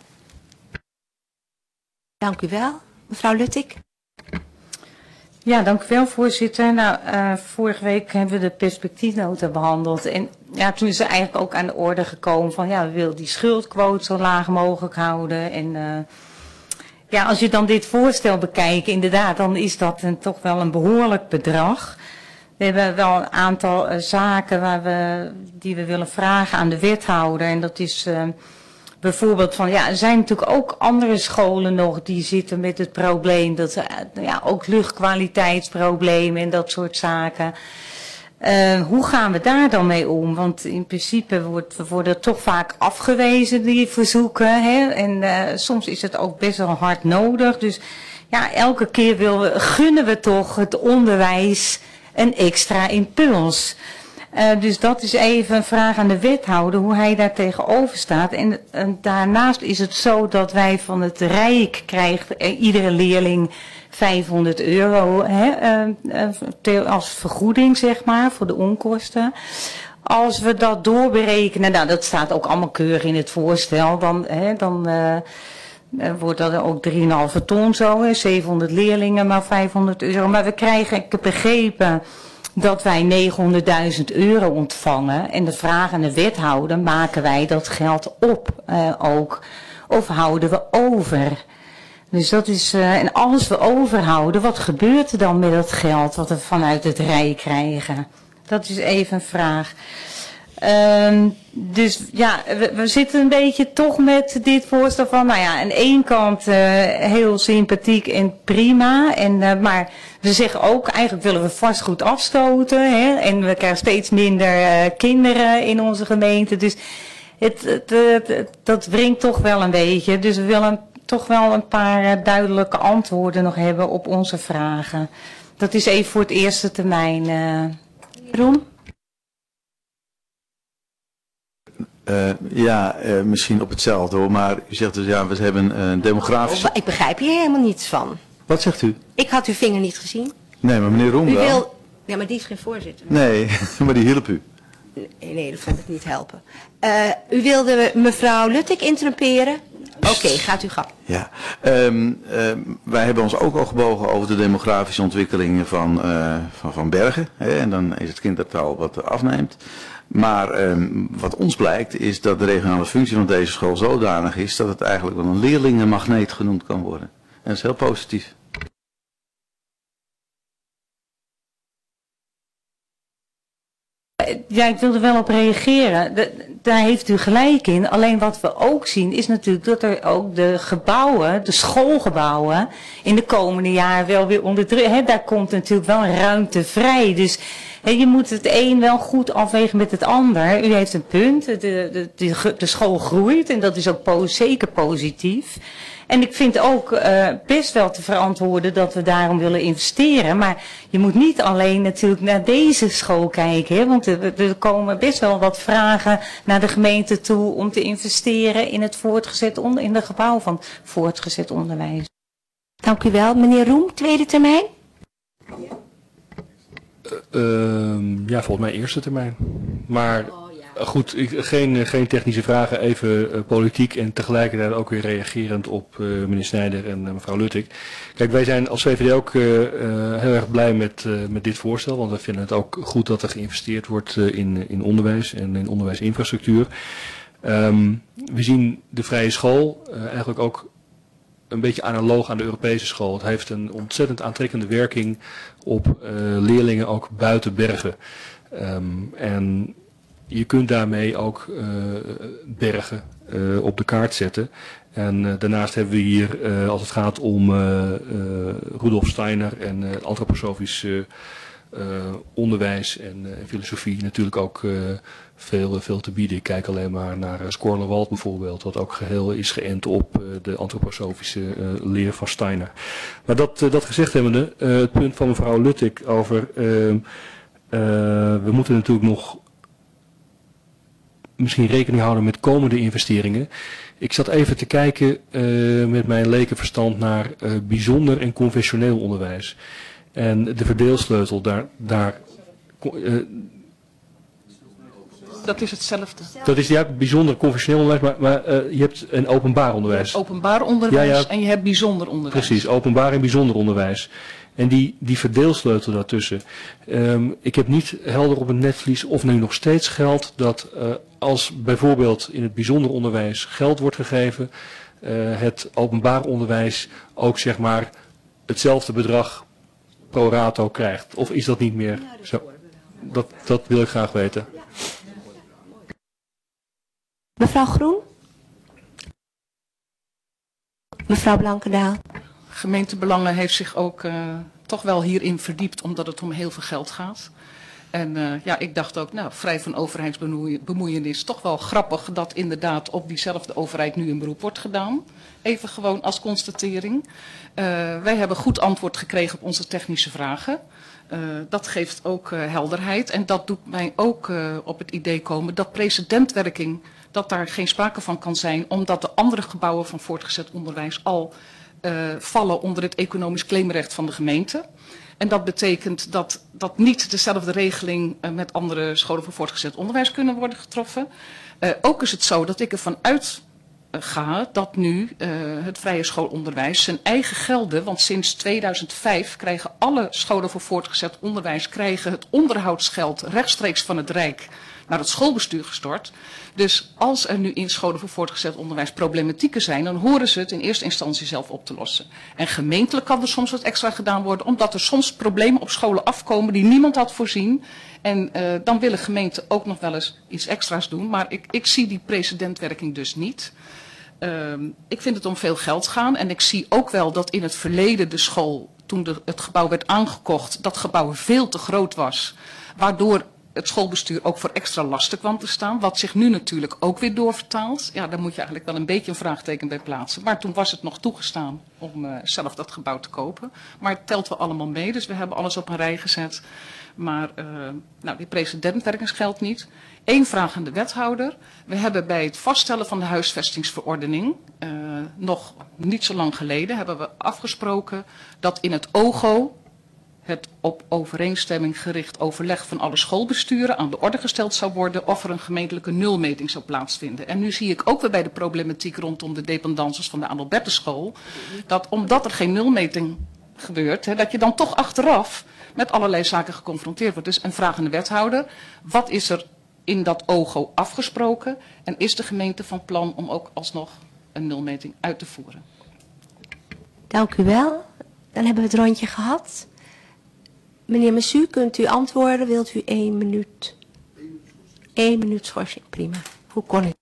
Dank u wel. Mevrouw Luttig. Ja, dank u wel, voorzitter. Nou, vorige week hebben we de perspectiefnota behandeld. En ja, toen is er eigenlijk ook aan de orde gekomen van, ja, we willen die schuldquote zo laag mogelijk houden. En ja, als je dan dit voorstel bekijkt, inderdaad, dan is dat toch wel een behoorlijk bedrag. We hebben wel een aantal zaken die we willen vragen aan de wethouder. En dat is bijvoorbeeld van, ja, er zijn natuurlijk ook andere scholen nog die zitten met het probleem. Dat ja, ook luchtkwaliteitsproblemen en dat soort zaken. Hoe gaan we daar dan mee om? Want in principe worden toch vaak afgewezen die verzoeken. Hè? En soms is het ook best wel hard nodig. Dus ja, elke keer gunnen we toch het onderwijs een extra impuls. Dus dat is even een vraag aan de wethouder, hoe hij daar tegenover staat. En daarnaast is het zo dat wij van het Rijk krijgt iedere leerling €500 als vergoeding, zeg maar, voor de onkosten. Als we dat doorberekenen, nou dat staat ook allemaal keurig in het voorstel, dan wordt dat ook 3,5 ton zo, 700 leerlingen, maar €500. Maar we krijgen, ik heb begrepen dat wij €900.000 ontvangen. En de vraag aan de wethouder, maken wij dat geld op ook? Of houden we over? Dus dat is, en als we overhouden, wat gebeurt er dan met dat geld wat we vanuit het Rijk krijgen? Dat is even een vraag. Dus ja, we zitten een beetje toch met dit voorstel van, nou ja, aan de ene kant heel sympathiek en prima. Maar we zeggen ook, eigenlijk willen we vastgoed afstoten. Hè? En we krijgen steeds minder kinderen in onze gemeente. Dus dat wringt toch wel een beetje. Dus we willen toch wel een paar duidelijke antwoorden nog hebben op onze vragen. Dat is even voor het eerste termijn. Roem? Misschien op hetzelfde hoor, maar u zegt dus ja, we hebben een demografische... Ik begrijp hier helemaal niets van. Wat zegt u? Ik had uw vinger niet gezien. Nee, maar meneer Roem wel. Ja, maar die is geen voorzitter. Nee, maar die hielp u. Nee, dat vond ik niet helpen. U wilde mevrouw Luttig interrumperen? Oké, gaat u gang. Ja, wij hebben ons ook al gebogen over de demografische ontwikkelingen van Bergen. Hè, en dan is het kindertal wat afneemt. Maar wat ons blijkt is dat de regionale functie van deze school zodanig is dat het eigenlijk wel een leerlingenmagneet genoemd kan worden. En dat is heel positief. Ja, ik wil er wel op reageren. Daar heeft u gelijk in. Alleen wat we ook zien is natuurlijk dat er ook de gebouwen, de schoolgebouwen, in de komende jaren wel weer onder druk. Daar komt natuurlijk wel ruimte vrij. Dus je moet het een wel goed afwegen met het ander. U heeft een punt. De school groeit en dat is ook zeker positief. En ik vind ook best wel te verantwoorden dat we daarom willen investeren. Maar je moet niet alleen natuurlijk naar deze school kijken. Hè? Want er komen best wel wat vragen naar de gemeente toe om te investeren in het in de gebouw van voortgezet onderwijs. Dank u wel. Meneer Roem, tweede termijn? Ja, volgens mij eerste termijn. Maar Goed, geen technische vragen, even politiek en tegelijkertijd ook weer reagerend op meneer Snijder en mevrouw Luttig. Kijk, wij zijn als VVD ook heel erg blij met dit voorstel, want we vinden het ook goed dat er geïnvesteerd wordt in onderwijs en in onderwijsinfrastructuur. We zien de vrije school eigenlijk ook een beetje analoog aan de Europese school. Het heeft een ontzettend aantrekkende werking op leerlingen ook buiten bergen. En je kunt daarmee ook bergen op de kaart zetten. En daarnaast hebben we hier, als het gaat om Rudolf Steiner en antroposofisch onderwijs en filosofie, natuurlijk ook veel te bieden. Ik kijk alleen maar naar Scorlewald bijvoorbeeld, wat ook geheel is geënt op de antroposofische leer van Steiner. Maar dat gezegd hebbende, het punt van mevrouw Luttig over we moeten natuurlijk nog misschien rekening houden met komende investeringen. Ik zat even te kijken met mijn lekenverstand naar bijzonder en conventioneel onderwijs. En de verdeelsleutel daar Dat is hetzelfde. dat is bijzonder conventioneel onderwijs, maar je hebt een openbaar onderwijs. Je hebt openbaar onderwijs Ja, ja. en je hebt bijzonder onderwijs. Precies, openbaar en bijzonder onderwijs. En die verdeelsleutel daartussen. Ik heb niet helder op het netvlies of nu nog steeds geldt dat als bijvoorbeeld in het bijzonder onderwijs geld wordt gegeven, het openbaar onderwijs ook zeg maar hetzelfde bedrag pro rato krijgt. Of is dat niet meer zo? Dat wil ik graag weten. Mevrouw Groen? Mevrouw Blankendaal? Gemeentebelangen heeft zich ook toch wel hierin verdiept, omdat het om heel veel geld gaat. En ik dacht ook, vrij van overheidsbemoeienis, toch wel grappig dat inderdaad op diezelfde overheid nu een beroep wordt gedaan. Even gewoon als constatering. Wij hebben goed antwoord gekregen op onze technische vragen. Dat geeft ook helderheid en dat doet mij ook op het idee komen dat precedentwerking, dat daar geen sprake van kan zijn, omdat de andere gebouwen van voortgezet onderwijs al vallen onder het economisch claimrecht van de gemeente. En dat betekent dat niet dezelfde regeling met andere scholen voor voortgezet onderwijs kunnen worden getroffen. Ook is het zo dat ik ervan uitga dat nu het vrije schoolonderwijs zijn eigen gelden, want sinds 2005 krijgen alle scholen voor voortgezet onderwijs het onderhoudsgeld rechtstreeks van het Rijk naar het schoolbestuur gestort. Dus als er nu in scholen voor voortgezet onderwijs problematieken zijn, dan horen ze het in eerste instantie zelf op te lossen. En gemeentelijk kan er soms wat extra gedaan worden, omdat er soms problemen op scholen afkomen die niemand had voorzien. En dan willen gemeenten ook nog wel eens iets extra's doen, maar ik zie die precedentwerking dus niet. Ik vind het om veel geld gaan en ik zie ook wel dat in het verleden de school, toen het gebouw werd aangekocht, dat gebouw veel te groot was, waardoor het schoolbestuur ook voor extra lasten kwam te staan, wat zich nu natuurlijk ook weer doorvertaalt. Ja, daar moet je eigenlijk wel een beetje een vraagteken bij plaatsen. Maar toen was het nog toegestaan om zelf dat gebouw te kopen. Maar het telt wel allemaal mee, dus we hebben alles op een rij gezet. Maar die precedentwerking geldt niet. Eén vraag aan de wethouder. We hebben bij het vaststellen van de huisvestingsverordening, nog niet zo lang geleden, hebben we afgesproken dat in het OGO, het op overeenstemming gericht overleg van alle schoolbesturen, aan de orde gesteld zou worden of er een gemeentelijke nulmeting zou plaatsvinden. En nu zie ik ook weer bij de problematiek rondom de dependances van de Adalbertenschool, dat omdat er geen nulmeting gebeurt, dat je dan toch achteraf met allerlei zaken geconfronteerd wordt. Dus een vraag aan de wethouder, wat is er in dat OGO afgesproken en is de gemeente van plan om ook alsnog een nulmeting uit te voeren? Dank u wel. Dan hebben we het rondje gehad. Meneer Messu, kunt u antwoorden? Wilt u 1 minuut? 1 minuut schorsing, prima. Hoe kon ik?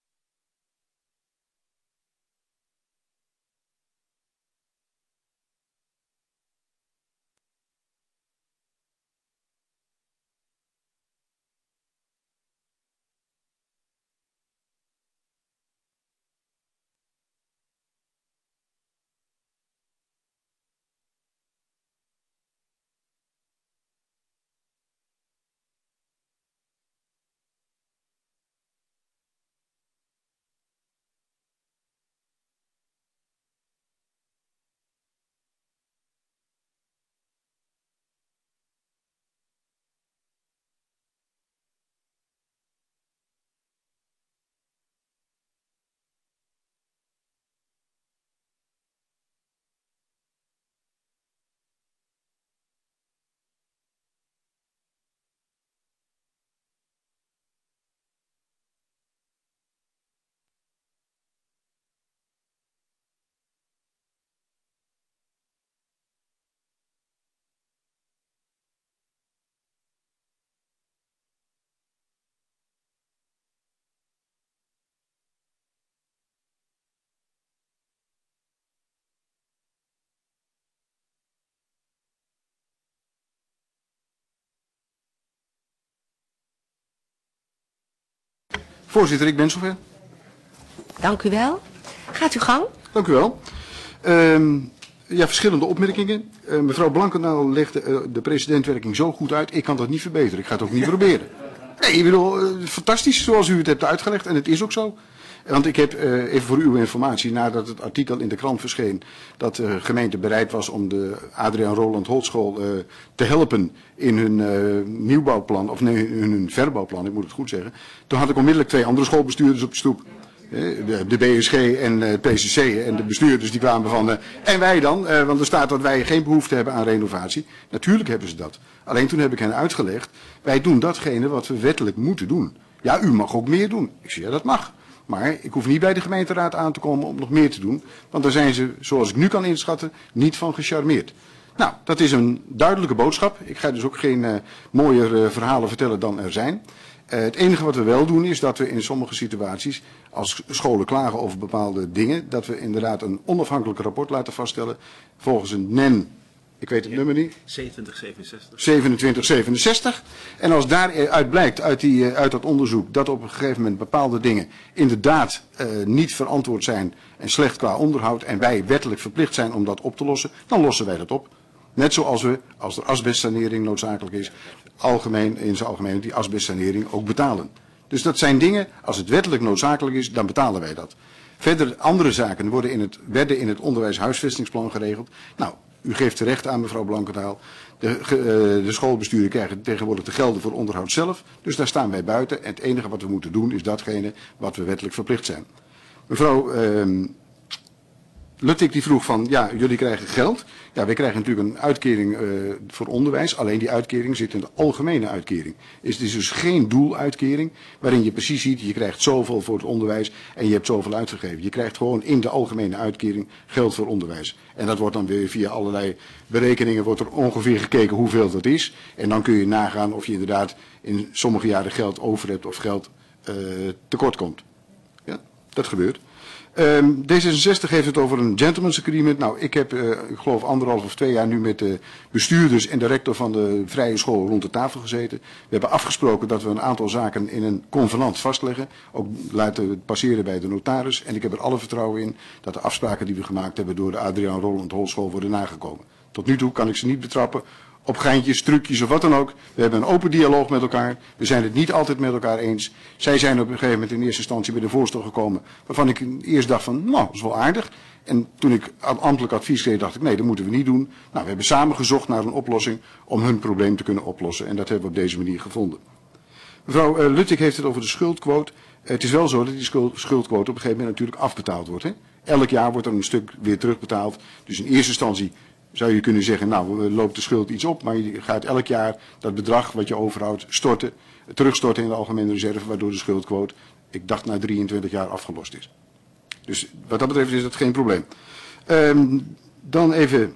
Voorzitter, ik ben zover. Dank u wel. Gaat uw gang. Dank u wel. Ja, verschillende opmerkingen. Mevrouw Blankendaal legde de precedentwerking zo goed uit. Ik kan dat niet verbeteren. Ik ga het ook niet proberen. Nee, ik bedoel, fantastisch zoals u het hebt uitgelegd. En het is ook zo. Want ik heb, even voor uw informatie, nadat het artikel in de krant verscheen, dat de gemeente bereid was om de Adriaan Roland Holtschool te helpen in hun nieuwbouwplan, of nee, in hun verbouwplan, ik moet het goed zeggen. Toen had ik onmiddellijk 2 andere schoolbestuurders op de stoep. De BSG en het PCC en de bestuurders die kwamen van, en wij dan, want er staat dat wij geen behoefte hebben aan renovatie. Natuurlijk hebben ze dat. Alleen toen heb ik hen uitgelegd, wij doen datgene wat we wettelijk moeten doen. Ja, u mag ook meer doen. Ik zei, ja, dat mag. Maar ik hoef niet bij de gemeenteraad aan te komen om nog meer te doen. Want daar zijn ze, zoals ik nu kan inschatten, niet van gecharmeerd. Nou, dat is een duidelijke boodschap. Ik ga dus ook geen mooier verhalen vertellen dan er zijn. Het enige wat we wel doen is dat we in sommige situaties, als scholen klagen over bepaalde dingen, dat we inderdaad een onafhankelijk rapport laten vaststellen volgens een NEN, ik weet het nummer niet. 2767. 2767. En als daaruit blijkt, uit dat onderzoek, dat op een gegeven moment bepaalde dingen inderdaad niet verantwoord zijn en slecht qua onderhoud en wij wettelijk verplicht zijn om dat op te lossen, dan lossen wij dat op. Net zoals we, als er asbestsanering noodzakelijk is, in zijn algemeen die asbestsanering ook betalen. Dus dat zijn dingen, als het wettelijk noodzakelijk is, dan betalen wij dat. Verder, andere zaken werden in het onderwijshuisvestingsplan geregeld. Nou, u geeft terecht aan mevrouw Blankendaal. De schoolbesturen krijgen tegenwoordig de gelden voor onderhoud zelf. Dus daar staan wij buiten. En het enige wat we moeten doen is datgene wat we wettelijk verplicht zijn. Mevrouw Luttig die vroeg van, ja, jullie krijgen geld. Ja, wij krijgen natuurlijk een uitkering voor onderwijs. Alleen die uitkering zit in de algemene uitkering. Het is dus geen doeluitkering waarin je precies ziet, je krijgt zoveel voor het onderwijs en je hebt zoveel uitgegeven. Je krijgt gewoon in de algemene uitkering geld voor onderwijs. En dat wordt dan weer via allerlei berekeningen wordt er ongeveer gekeken hoeveel dat is. En dan kun je nagaan of je inderdaad in sommige jaren geld over hebt of geld tekort komt. Ja, dat gebeurt. D66 heeft het over een gentleman's agreement. Nou, ik heb, ik geloof 1,5 of 2 jaar nu met de bestuurders en de rector van de vrije school rond de tafel gezeten. We hebben afgesproken dat we een aantal zaken in een convenant vastleggen. Ook laten passeren bij de notaris. En ik heb er alle vertrouwen in dat de afspraken die we gemaakt hebben door de Adriaan Roland Holtschool worden nagekomen. Tot nu toe kan ik ze niet betrappen op geintjes, trucjes of wat dan ook. We hebben een open dialoog met elkaar. We zijn het niet altijd met elkaar eens. Zij zijn op een gegeven moment in eerste instantie met een voorstel gekomen waarvan ik eerst dacht van, nou, dat is wel aardig. En toen ik ambtelijk advies kreeg, dacht ik, nee, dat moeten we niet doen. Nou, we hebben samen gezocht naar een oplossing om hun probleem te kunnen oplossen. En dat hebben we op deze manier gevonden. Mevrouw Luttig heeft het over de schuldquote. Het is wel zo dat die schuldquote op een gegeven moment natuurlijk afbetaald wordt. Hè? Elk jaar wordt er een stuk weer terugbetaald. Dus in eerste instantie zou je kunnen zeggen, nou, loopt de schuld iets op, maar je gaat elk jaar dat bedrag wat je overhoudt terugstorten in de algemene reserve, waardoor de schuldquote, ik dacht, na 23 jaar afgelost is. Dus wat dat betreft is dat geen probleem. Dan even,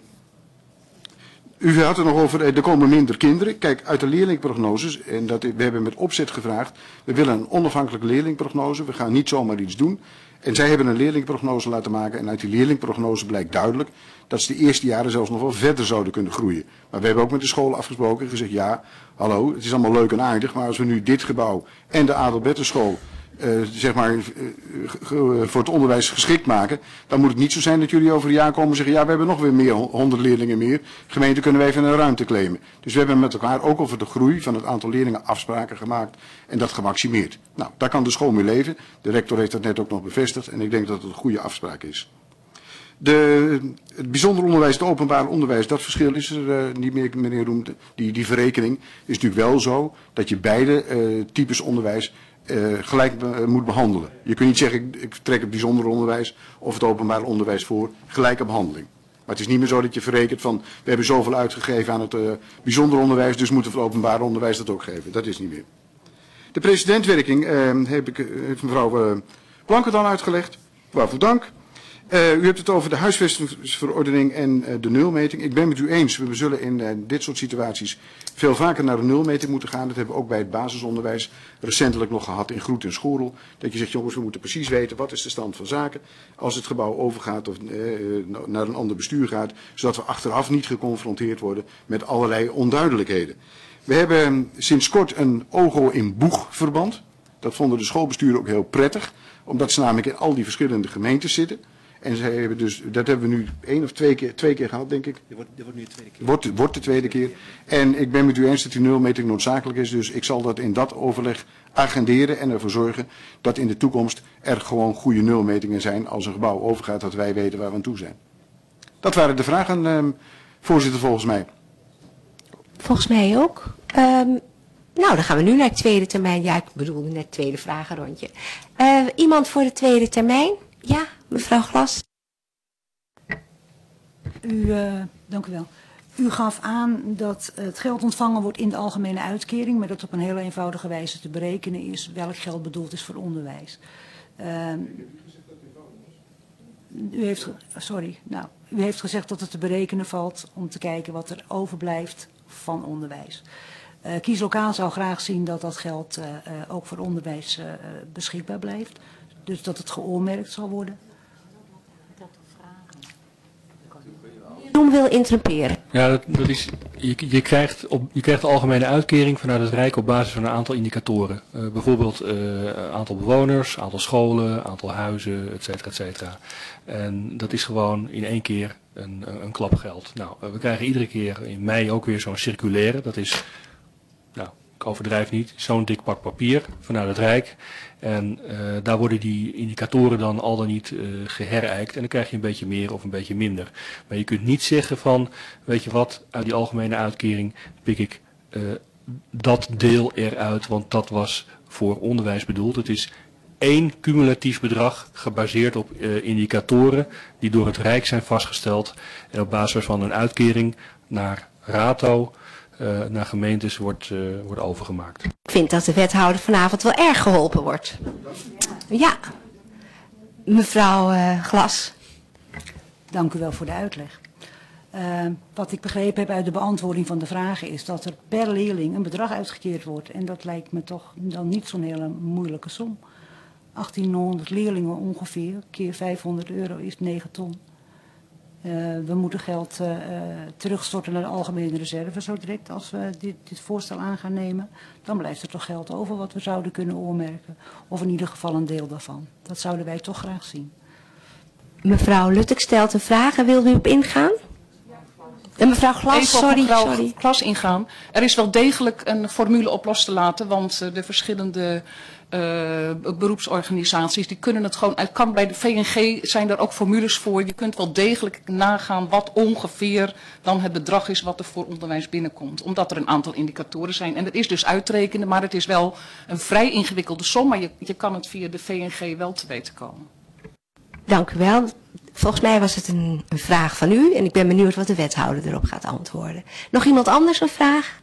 u had het nog over, er komen minder kinderen. Kijk, uit de leerlingprognoses, en we hebben met opzet gevraagd, we willen een onafhankelijke leerlingprognose, we gaan niet zomaar iets doen. En zij hebben een leerlingprognose laten maken en uit die leerlingprognose blijkt duidelijk dat ze de eerste jaren zelfs nog wel verder zouden kunnen groeien. Maar we hebben ook met de scholen afgesproken en gezegd, ja, hallo, het is allemaal leuk en aardig, maar als we nu dit gebouw en de Adelbertenschool zeg maar, voor het onderwijs geschikt maken, dan moet het niet zo zijn dat jullie over een jaar komen en zeggen, ja, we hebben nog weer meer 100 leerlingen meer. Gemeente, kunnen we even een ruimte claimen. Dus we hebben met elkaar ook over de groei van het aantal leerlingen afspraken gemaakt en dat gemaximeerd. Nou, daar kan de school mee leven. De rector heeft dat net ook nog bevestigd en ik denk dat het een goede afspraak is. Het bijzonder onderwijs, het openbaar onderwijs, dat verschil is er niet meer, meneer Roemte. Die verrekening is natuurlijk wel zo dat je beide types onderwijs gelijk moet behandelen. Je kunt niet zeggen, ik trek het bijzonder onderwijs of het openbaar onderwijs voor, gelijke behandeling. Maar het is niet meer zo dat je verrekent van, we hebben zoveel uitgegeven aan het bijzonder onderwijs, dus moeten we het openbaar onderwijs dat ook geven. Dat is niet meer. De precedentwerking heeft mevrouw Blankendaal uitgelegd. Waarvoor dank. U hebt het over de huisvestingsverordening en de nulmeting. Ik ben met u eens, we zullen in dit soort situaties veel vaker naar de nulmeting moeten gaan. Dat hebben we ook bij het basisonderwijs recentelijk nog gehad in Groet en Schorel. Dat je zegt, jongens, we moeten precies weten wat is de stand van zaken als het gebouw overgaat of naar een ander bestuur gaat. Zodat we achteraf niet geconfronteerd worden met allerlei onduidelijkheden. We hebben sinds kort een OGO in boegverband. Dat vonden de schoolbesturen ook heel prettig, omdat ze namelijk in al die verschillende gemeentes zitten. En ze hebben dus, dat hebben we nu 1 of 2 keer gehad, denk ik. Dit wordt nu de tweede keer. Wordt de tweede keer. En ik ben met u eens dat die nulmeting noodzakelijk is. Dus ik zal dat in dat overleg agenderen en ervoor zorgen dat in de toekomst er gewoon goede nulmetingen zijn als een gebouw overgaat, dat wij weten waar we aan toe zijn. Dat waren de vragen, voorzitter, volgens mij. Volgens mij ook. Nou, dan gaan we nu naar het tweede termijn. Ja, ik bedoelde net tweede vragenrondje. Iemand voor de tweede termijn? Ja, mevrouw Glas. Dank u wel. U gaf aan dat het geld ontvangen wordt in de algemene uitkering, maar dat op een heel eenvoudige wijze te berekenen is welk geld bedoeld is voor onderwijs. U heeft gezegd dat het te berekenen valt om te kijken wat er overblijft van onderwijs. Kieslokaal zou graag zien dat dat geld ook voor onderwijs beschikbaar blijft. Dus dat het geoormerkt zal worden. Doen wil interrumperen. Ja, dat is, je krijgt de algemene uitkering vanuit het Rijk op basis van een aantal indicatoren. Bijvoorbeeld aantal bewoners, aantal scholen, aantal huizen, et cetera, et cetera. En dat is gewoon in 1 keer een klap geld. Nou, we krijgen iedere keer in mei ook weer zo'n circulaire. Dat is, nou, ik overdrijf niet, zo'n dik pak papier vanuit het Rijk. En daar worden die indicatoren dan al dan niet geherijkt. En dan krijg je een beetje meer of een beetje minder. Maar je kunt niet zeggen van, weet je wat, uit die algemene uitkering pik ik dat deel eruit, want dat was voor onderwijs bedoeld. Het is 1 cumulatief bedrag gebaseerd op indicatoren die door het Rijk zijn vastgesteld. En op basis van een uitkering naar rato, naar gemeentes wordt overgemaakt. Ik vind dat de wethouder vanavond wel erg geholpen wordt. Ja, mevrouw Glas. Dank u wel voor de uitleg. Wat ik begrepen heb uit de beantwoording van de vragen is dat er per leerling een bedrag uitgekeerd wordt. En dat lijkt me toch dan niet zo'n hele moeilijke som. 1800 leerlingen ongeveer, keer €500 is 9 ton. We moeten geld terugstorten naar de algemene reserve zo direct als we dit voorstel aan gaan nemen. Dan blijft er toch geld over wat we zouden kunnen oormerken. Of in ieder geval een deel daarvan. Dat zouden wij toch graag zien. Mevrouw Luttek stelt een vraag. Wil u op ingaan? En mevrouw Glas, Even op mevrouw sorry. Glas ingaan. Er is wel degelijk een formule op los te laten, want de verschillende beroepsorganisaties, die kunnen het gewoon uit. Kan bij de VNG zijn er ook formules voor. Je kunt wel degelijk nagaan wat ongeveer dan het bedrag is wat er voor onderwijs binnenkomt. Omdat er een aantal indicatoren zijn. En dat is dus uitrekenen, maar het is wel een vrij ingewikkelde som. Maar je kan het via de VNG wel te weten komen. Dank u wel. Volgens mij was het een vraag van u en ik ben benieuwd wat de wethouder erop gaat antwoorden. Nog iemand anders een vraag?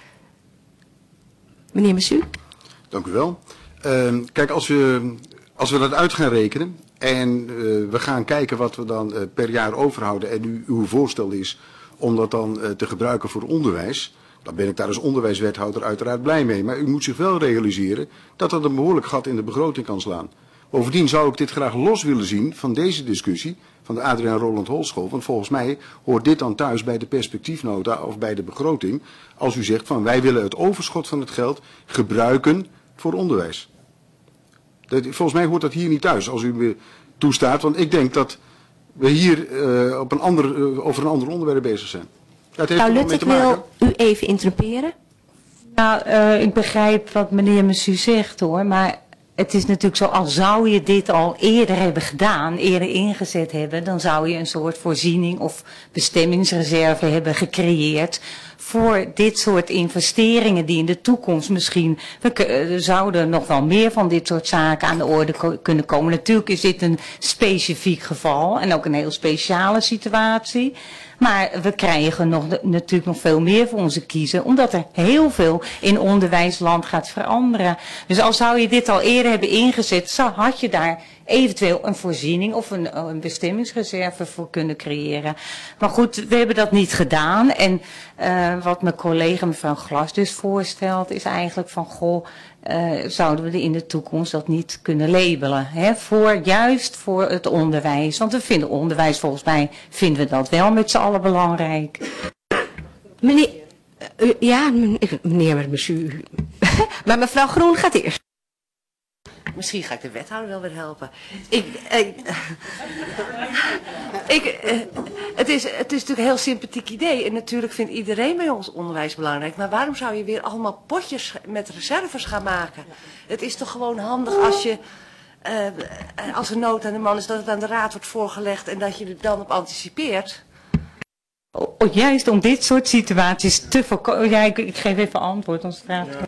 Meneer Messu. Dank u wel. Kijk, als we dat uit gaan rekenen en we gaan kijken wat we dan per jaar overhouden en uw voorstel is om dat dan te gebruiken voor onderwijs, dan ben ik daar als onderwijswethouder uiteraard blij mee. Maar u moet zich wel realiseren dat dat een behoorlijk gat in de begroting kan slaan. Bovendien zou ik dit graag los willen zien van deze discussie van de Adriaan Roland Holschool. Want volgens mij hoort dit dan thuis bij de perspectiefnota of bij de begroting. Als u zegt van wij willen het overschot van het geld gebruiken voor onderwijs. Volgens mij hoort dat hier niet thuis als u me toestaat. Want ik denk dat we hier over een ander onderwerp bezig zijn. Mevrouw Luttek wil u even interrumperen. Nou, ik begrijp wat meneer Messu zegt hoor, maar het is natuurlijk zo, al zou je dit al eerder hebben gedaan, eerder ingezet hebben, dan zou je een soort voorziening of bestemmingsreserve hebben gecreëerd voor dit soort investeringen die in de toekomst misschien, we zouden nog wel meer van dit soort zaken aan de orde kunnen komen. Natuurlijk is dit een specifiek geval en ook een heel speciale situatie. Maar we krijgen natuurlijk nog veel meer voor onze kiezen, omdat er heel veel in onderwijsland gaat veranderen. Dus al zou je dit al eerder hebben ingezet, had je daar eventueel een voorziening of een bestemmingsreserve voor kunnen creëren. Maar goed, we hebben dat niet gedaan. En wat mijn collega mevrouw Glas dus voorstelt, is eigenlijk van, zouden we in de toekomst dat niet kunnen labelen? Hè? Juist voor het onderwijs. Want we vinden onderwijs, volgens mij, vinden we dat wel met z'n allen belangrijk. Meneer Messu. Maar mevrouw Groen gaat eerst. Misschien ga ik de wethouder wel weer helpen. Het is natuurlijk een heel sympathiek idee. En natuurlijk vindt iedereen bij ons onderwijs belangrijk. Maar waarom zou je weer allemaal potjes met reserves gaan maken? Het is toch gewoon handig als je... als er nood aan de man is, dat het aan de raad wordt voorgelegd en dat je er dan op anticipeert. Juist om dit soort situaties te voorkomen. Ja, ik geef even antwoord als het raad. Ja.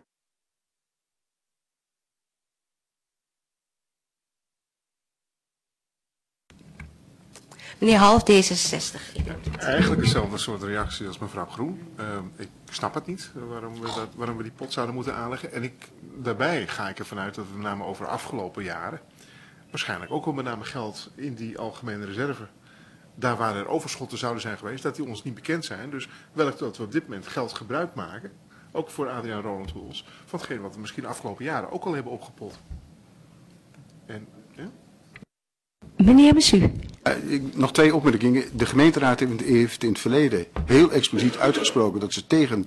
Meneer Half, D66. Eigenlijk hetzelfde soort reactie als mevrouw Groen. Ik snap het niet waarom we die pot zouden moeten aanleggen. En daarbij ga ik ervan uit dat we met name over de afgelopen jaren waarschijnlijk ook wel met name geld in die algemene reserve, daar waar er overschotten zouden zijn geweest, dat die ons niet bekend zijn. Dus wellicht dat we op dit moment geld gebruik maken, ook voor Adriaan Roland Hoels, van hetgeen wat we misschien de afgelopen jaren ook al hebben opgepot. En, ja? Meneer Bessu. Nog 2 opmerkingen. De gemeenteraad heeft in het verleden heel expliciet uitgesproken dat ze tegen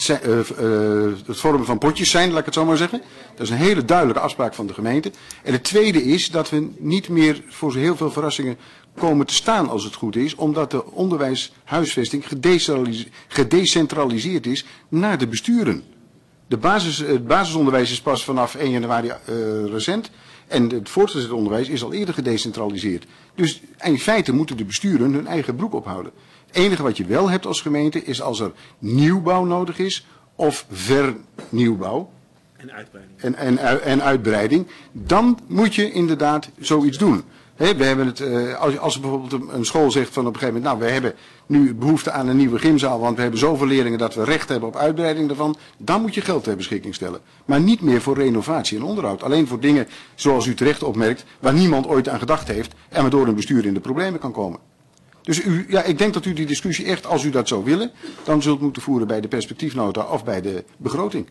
het vormen van potjes zijn, laat ik het zo maar zeggen. Dat is een hele duidelijke afspraak van de gemeente. En het tweede is dat we niet meer voor zo heel veel verrassingen komen te staan als het goed is, omdat de onderwijshuisvesting gedecentraliseerd is naar de besturen. Het basisonderwijs is pas vanaf 1 januari recent. En het voortgezet onderwijs is al eerder gedecentraliseerd. Dus in feite moeten de besturen hun eigen broek ophouden. Het enige wat je wel hebt als gemeente is als er nieuwbouw nodig is of vernieuwbouw. En uitbreiding. En uitbreiding. Dan moet je inderdaad zoiets doen. We hebben het, als er bijvoorbeeld een school zegt van op een gegeven moment, nou we hebben nu behoefte aan een nieuwe gymzaal, want we hebben zoveel leerlingen dat we recht hebben op uitbreiding daarvan, dan moet je geld ter beschikking stellen. Maar niet meer voor renovatie en onderhoud. Alleen voor dingen, zoals u terecht opmerkt, waar niemand ooit aan gedacht heeft en waardoor een bestuur in de problemen kan komen. Dus ik denk dat u die discussie echt, als u dat zou willen, dan zult moeten voeren bij de perspectiefnota of bij de begroting.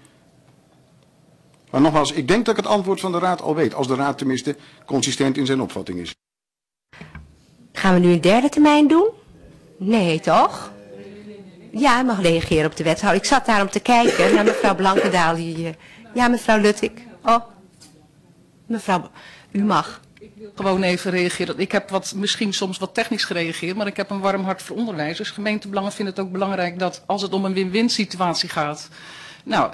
Maar nogmaals, ik denk dat ik het antwoord van de raad al weet, als de raad tenminste consistent in zijn opvatting is. Gaan we nu een derde termijn doen? Nee, toch? Ja, ik mag reageren op de wethouder. Ik zat daarom te kijken naar mevrouw Blankendaal. Ja, mevrouw Luttig. Oh, mevrouw, u mag. Ik wil gewoon even reageren. Ik heb misschien soms wat technisch gereageerd, maar ik heb een warm hart voor onderwijs. Dus gemeentebelangen vinden het ook belangrijk dat als het om een win-win situatie gaat. Nou,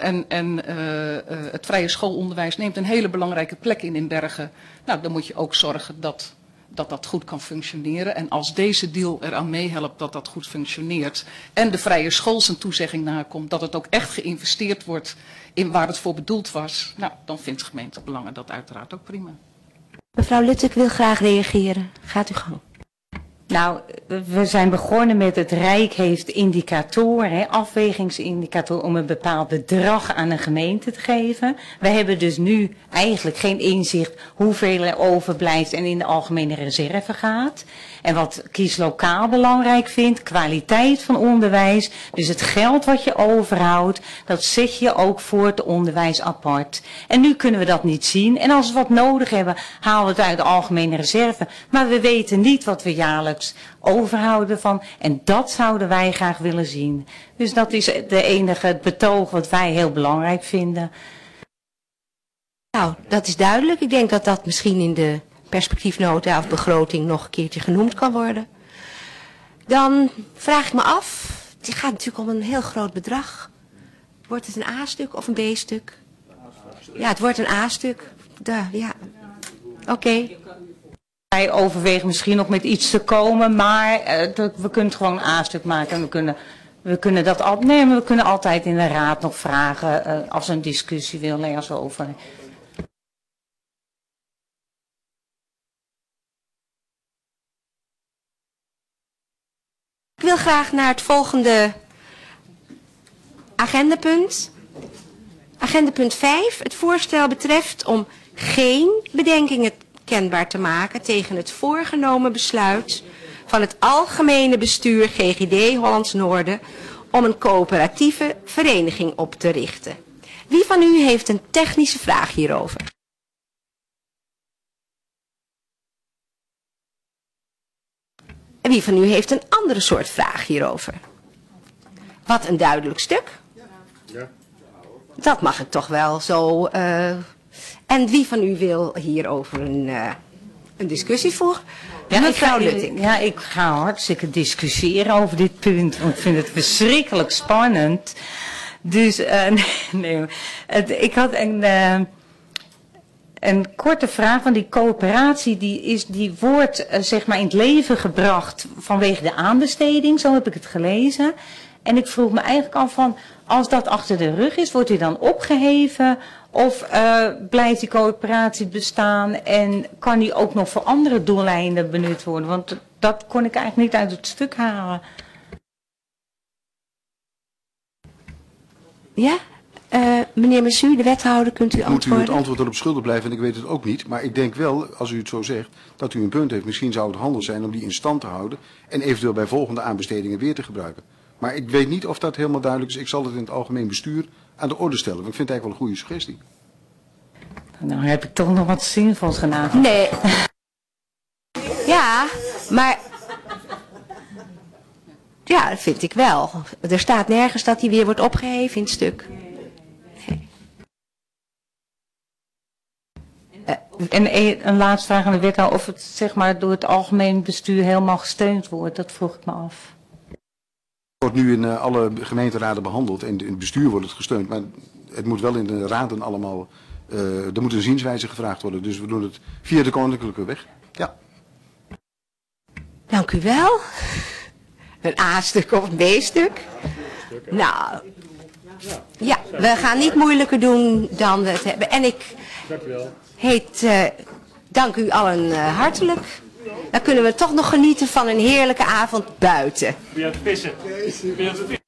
het vrije schoolonderwijs neemt een hele belangrijke plek in Bergen. Nou, dan moet je ook zorgen dat goed kan functioneren. En als deze deal eraan meehelpt dat dat goed functioneert en de vrije school zijn toezegging nakomt, dat het ook echt geïnvesteerd wordt in waar het voor bedoeld was, nou, dan vindt gemeentebelangen dat uiteraard ook prima. Mevrouw Luttig wil graag reageren. Gaat u gang. Nou, we zijn begonnen met het Rijk heeft indicatoren, afwegingsindicatoren om een bepaald bedrag aan een gemeente te geven. We hebben dus nu eigenlijk geen inzicht hoeveel er overblijft en in de algemene reserve gaat. En wat Kies Lokaal belangrijk vindt, kwaliteit van onderwijs. Dus het geld wat je overhoudt, dat zet je ook voor het onderwijs apart. En nu kunnen we dat niet zien. En als we wat nodig hebben, halen we het uit de algemene reserve. Maar we weten niet wat we jaarlijks overhouden van. En dat zouden wij graag willen zien. Dus dat is het betoog wat wij heel belangrijk vinden. Nou, dat is duidelijk. Ik denk dat dat misschien in de perspectiefnota of begroting nog een keertje genoemd kan worden. Dan vraag ik me af, het gaat natuurlijk om een heel groot bedrag. Wordt het een A-stuk of een B-stuk? Ja, het wordt een A-stuk. Ja. Oké. Wij overwegen misschien nog met iets te komen, maar we kunnen het gewoon een A-stuk maken. En we kunnen dat opnemen. We kunnen altijd in de raad nog vragen als een discussie wil ergens over. Ik wil graag naar het volgende agendapunt. Agendapunt 5. Het voorstel betreft om geen bedenkingen kenbaar te maken tegen het voorgenomen besluit van het Algemene Bestuur GGD Hollands Noorden om een coöperatieve vereniging op te richten. Wie van u heeft een technische vraag hierover? En wie van u heeft een andere soort vraag hierover? Wat een duidelijk stuk. Ja. Dat mag ik toch wel zo En wie van u wil hierover een discussie voeren? Ja, Mevrouw Lutting. Ja, ik ga hartstikke discussiëren over dit punt, want ik vind het verschrikkelijk spannend. Dus, ik had een korte vraag, van die coöperatie, die wordt zeg maar in het leven gebracht vanwege de aanbesteding, zo heb ik het gelezen. En ik vroeg me eigenlijk af van, als dat achter de rug is, wordt die dan opgeheven? Of blijft die coöperatie bestaan en kan die ook nog voor andere doeleinden benut worden? Want dat kon ik eigenlijk niet uit het stuk halen. Ja? Meneer Messu, de wethouder, kunt u antwoorden? Moet u het antwoord erop schuldig blijven, en ik weet het ook niet. Maar ik denk wel, als u het zo zegt, dat u een punt heeft. Misschien zou het handig zijn om die in stand te houden en eventueel bij volgende aanbestedingen weer te gebruiken. Maar ik weet niet of dat helemaal duidelijk is. Ik zal het in het algemeen bestuur aan de orde stellen. Want ik vind het eigenlijk wel een goede suggestie. Nou heb ik toch nog wat zinvols gedaan. Nee. Ja, maar... Ja, dat vind ik wel. Er staat nergens dat die weer wordt opgeheven in het stuk. En een laatste vraag aan de wethouder, of het zeg maar door het algemeen bestuur helemaal gesteund wordt, dat vroeg ik me af. Het wordt nu in alle gemeenteraden behandeld en in het bestuur wordt het gesteund. Maar het moet wel in de raden allemaal, er moet een zienswijze gevraagd worden. Dus we doen het via de koninklijke weg. Ja. Dank u wel. Een A-stuk of een B-stuk? Nou, ja, we gaan niet moeilijker doen dan we het hebben. En ik dank u allen hartelijk. Dan kunnen we toch nog genieten van een heerlijke avond buiten. Weer aan het vissen.